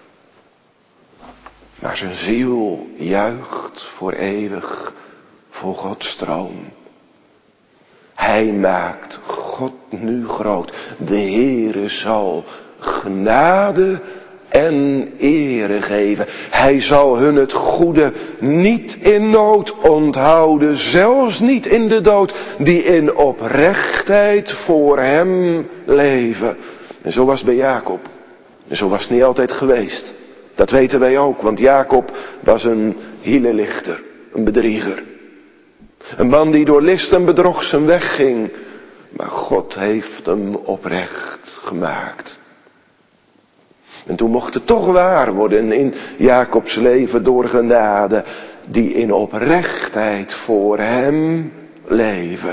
Maar zijn ziel juicht voor eeuwig voor Gods troon. Hij maakt God nu groot. De Heere zal genade en ere geven. Hij zal hun het goede niet in nood onthouden. Zelfs niet in de dood. Die in oprechtheid voor hem leven. En zo was het bij Jacob. En zo was het niet altijd geweest. Dat weten wij ook. Want Jacob was een hielelichter. Een bedrieger. Een man die door list en bedrog zijn weg ging. Maar God heeft hem oprecht gemaakt. En toen mocht het toch waar worden in Jacobs leven door genade. Die in oprechtheid voor hem leven.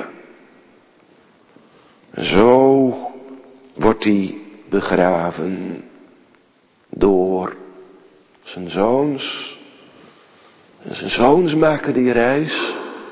Zo wordt hij begraven door zijn zoons. En zijn zoons maken die reis.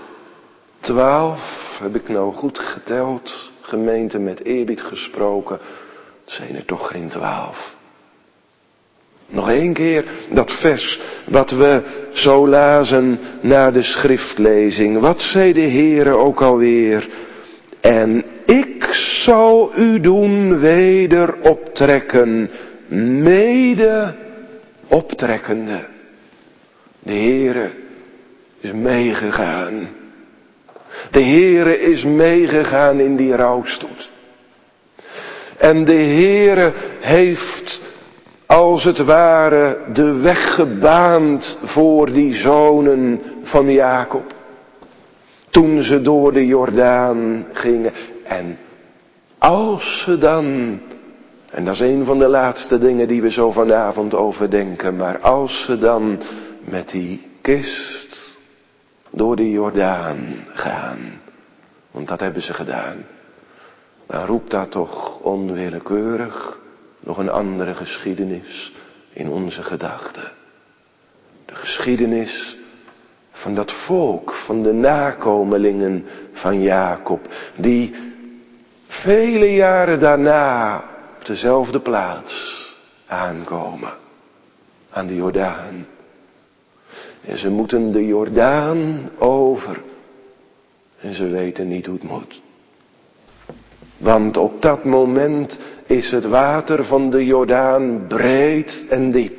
12, heb ik nou goed geteld, gemeente met eerbied gesproken, het zijn er toch geen 12. Nog 1 keer dat vers wat we zo lazen na de schriftlezing. Wat zei de Heere ook alweer? En ik zal u doen weder optrekken, mede optrekkende. De Heere is meegegaan. De Heere is meegegaan in die rouwstoet. En de Heere heeft als het ware de weg gebaand voor die zonen van Jacob. Toen ze door de Jordaan gingen. En als ze dan, en dat is een van de laatste dingen die we zo vanavond overdenken. Maar als ze dan met die kist door de Jordaan gaan. Want dat hebben ze gedaan. Dan roept dat toch onwillekeurig nog een andere geschiedenis in onze gedachten. De geschiedenis van dat volk, van de nakomelingen van Jacob. Die vele jaren daarna op dezelfde plaats aankomen. Aan de Jordaan. En ze moeten de Jordaan over. En ze weten niet hoe het moet. Want op dat moment is het water van de Jordaan breed en diep.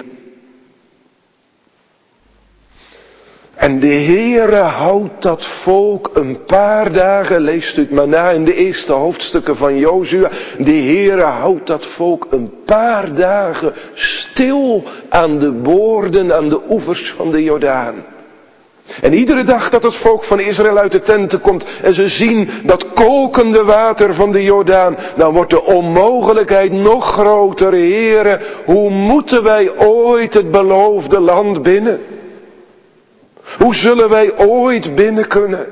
En de Heere houdt dat volk een paar dagen, leest u het maar na in de eerste hoofdstukken van Jozua. De Heere houdt dat volk een paar dagen stil aan de boorden, aan de oevers van de Jordaan. En iedere dag dat het volk van Israël uit de tenten komt en ze zien dat kokende water van de Jordaan, dan wordt de onmogelijkheid nog groter. Heere, hoe moeten wij ooit het beloofde land binnen? Hoe zullen wij ooit binnen kunnen?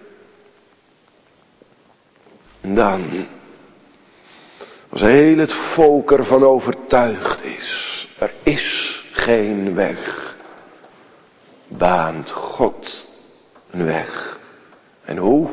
En dan, als heel het volk ervan overtuigd is, er is geen weg, baant God een weg. En hoe?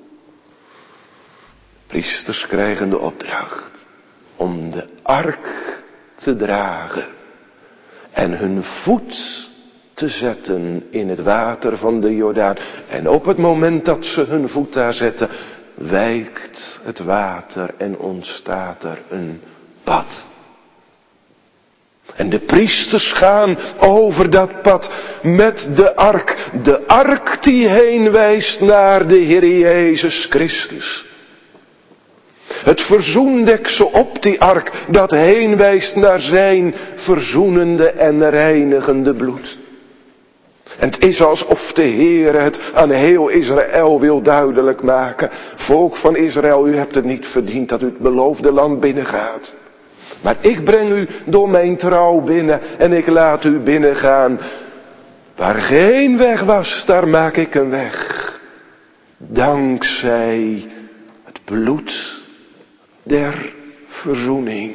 Priesters krijgen de opdracht om de ark te dragen en hun voet te zetten in het water van de Jordaan. En op het moment dat ze hun voet daar zetten, wijkt het water en ontstaat er een pad. En de priesters gaan over dat pad met de ark. De ark die heen wijst naar de Heer Jezus Christus. Het verzoendeksel op die ark dat heen wijst naar zijn verzoenende en reinigende bloed. En het is alsof de Heer het aan heel Israël wil duidelijk maken. Volk van Israël, u hebt het niet verdiend dat u het beloofde land binnengaat. Maar ik breng u door mijn trouw binnen en ik laat u binnengaan. Waar geen weg was, daar maak ik een weg. Dankzij het bloed der verzoening.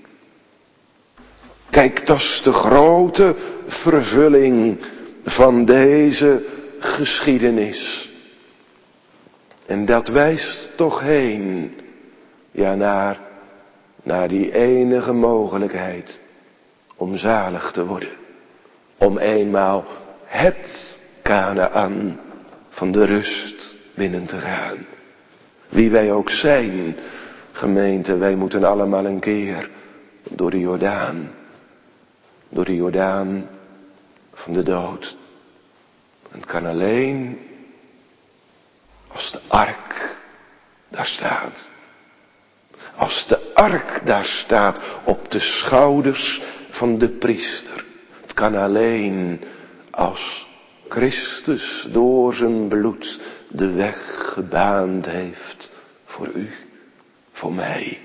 Kijk, dat is de grote vervulling van deze geschiedenis. En dat wijst toch heen, ja, naar die enige mogelijkheid om zalig te worden. Om eenmaal het Kanaän van de rust binnen te gaan. Wie wij ook zijn, gemeente, wij moeten allemaal een keer door de Jordaan. Door de Jordaan van de dood. Het kan alleen als de ark daar staat. Als de ark daar staat op de schouders van de priester. Het kan alleen als Christus door zijn bloed de weg gebaand heeft voor u, voor mij.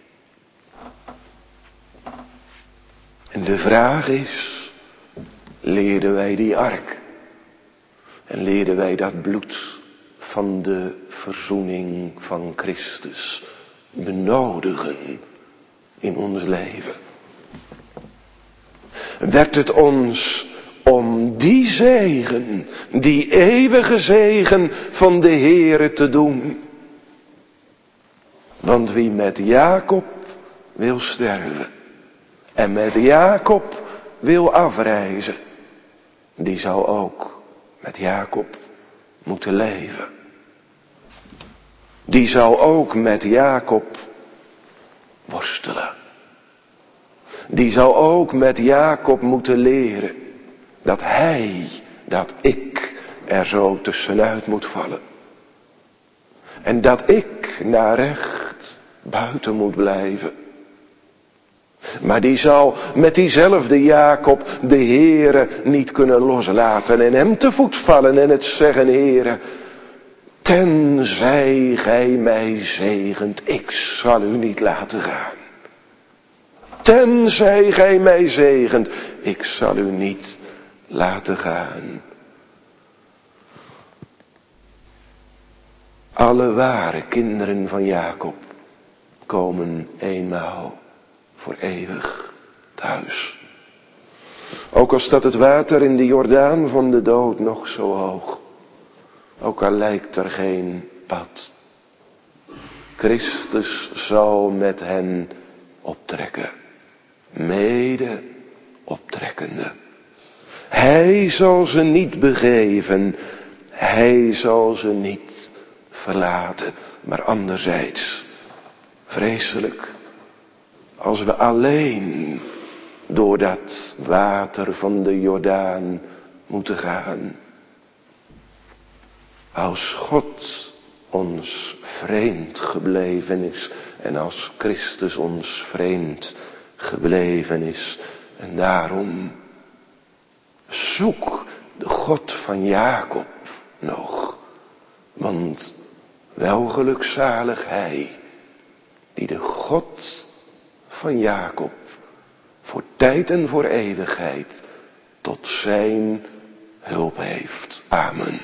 En de vraag is, leren wij die ark? En leren wij dat bloed van de verzoening van Christus benodigen in ons leven? Werd het ons om die zegen, die eeuwige zegen van de Heere te doen? Want wie met Jacob wil sterven en met Jacob wil afreizen, die zou ook met Jacob moeten leven. Die zou ook met Jacob worstelen. Die zou ook met Jacob moeten leren dat hij, dat ik er zo tussenuit moet vallen. En dat ik naar recht buiten moet blijven. Maar die zal met diezelfde Jacob de Heere niet kunnen loslaten en hem te voet vallen en het zeggen, Heere, tenzij gij mij zegent, ik zal u niet laten gaan. Tenzij gij mij zegent, ik zal u niet laten gaan. Alle ware kinderen van Jacob komen eenmaal voor eeuwig thuis. Ook al staat het water in de Jordaan van de dood nog zo hoog. Ook al lijkt er geen pad. Christus zal met hen optrekken. Mede optrekkende. Hij zal ze niet begeven. Hij zal ze niet verlaten. Maar anderzijds, vreselijk, als we alleen door dat water van de Jordaan moeten gaan. Als God ons vreemd gebleven is en als Christus ons vreemd gebleven is. En daarom zoek de God van Jacob nog. Want wel gelukzalig hij, die de God van Jacob voor tijd en voor eeuwigheid tot zijn hulp heeft. Amen.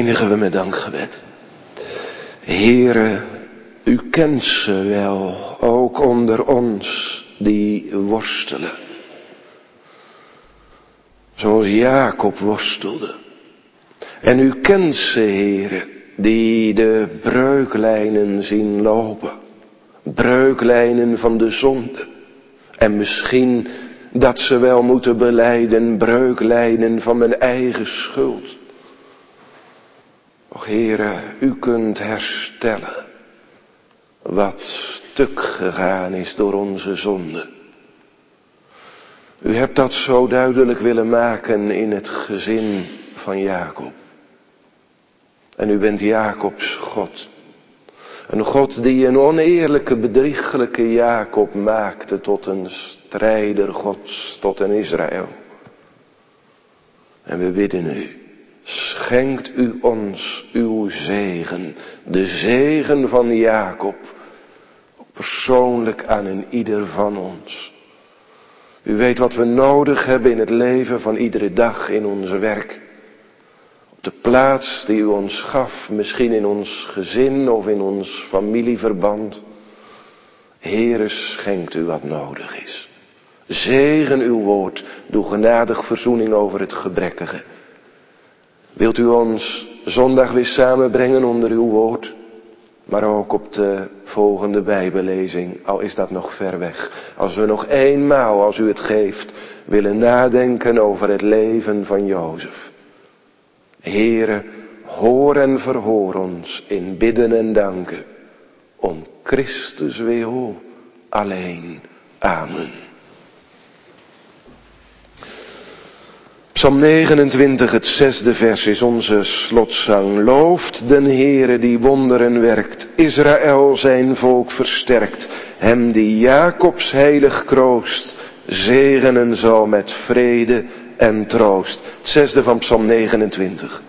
eindigen we met dankgebed. Heere, u kent ze wel, ook onder ons die worstelen. Zoals Jacob worstelde. En u kent ze, Heere, die de breuklijnen zien lopen. Breuklijnen van de zonde. En misschien dat ze wel moeten belijden, breuklijnen van mijn eigen schuld. Och Heere, u kunt herstellen wat stuk gegaan is door onze zonde. U hebt dat zo duidelijk willen maken in het gezin van Jacob. En u bent Jacobs God. Een God die een oneerlijke, bedrieglijke Jacob maakte tot een strijder Gods, tot een Israël. En we bidden u, schenkt u ons uw zegen, de zegen van Jacob, persoonlijk aan een ieder van ons. U weet wat we nodig hebben in het leven van iedere dag in ons werk. Op de plaats die u ons gaf, misschien in ons gezin of in ons familieverband. Heere, schenkt u wat nodig is. Zegen uw woord, doe genadig verzoening over het gebrekkige. Wilt u ons zondag weer samenbrengen onder uw woord? Maar ook op de volgende Bijbellezing, al is dat nog ver weg. Als we nog eenmaal, als u het geeft, willen nadenken over het leven van Jozef. Heere, hoor en verhoor ons in bidden en danken. Om Christus wil alleen. Amen. Psalm 29, het 6e vers is onze slotzang. Looft den Heere die wonderen werkt, Israël zijn volk versterkt, hem die Jacobs heilig kroost, zegenen zal met vrede en troost. Het 6e van Psalm 29.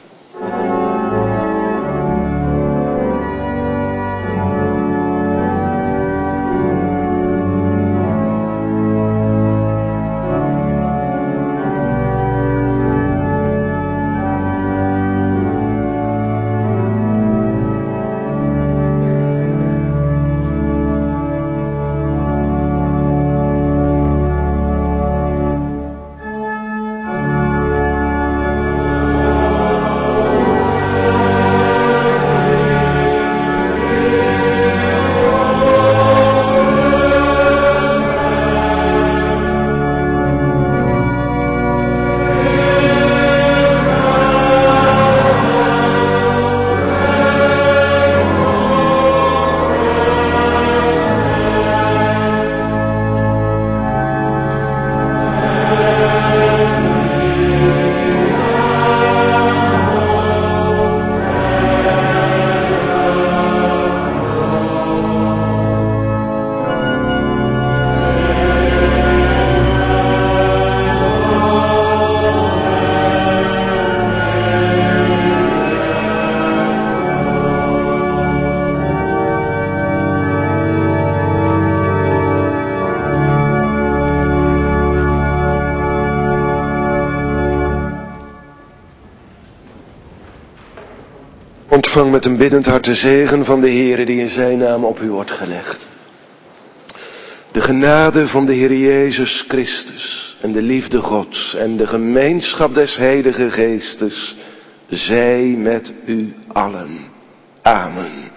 Ontvang met een biddend hart de zegen van de Heere die in zijn naam op u wordt gelegd. De genade van de Heer Jezus Christus en de liefde Gods en de gemeenschap des Heilige Geestes zij met u allen. Amen.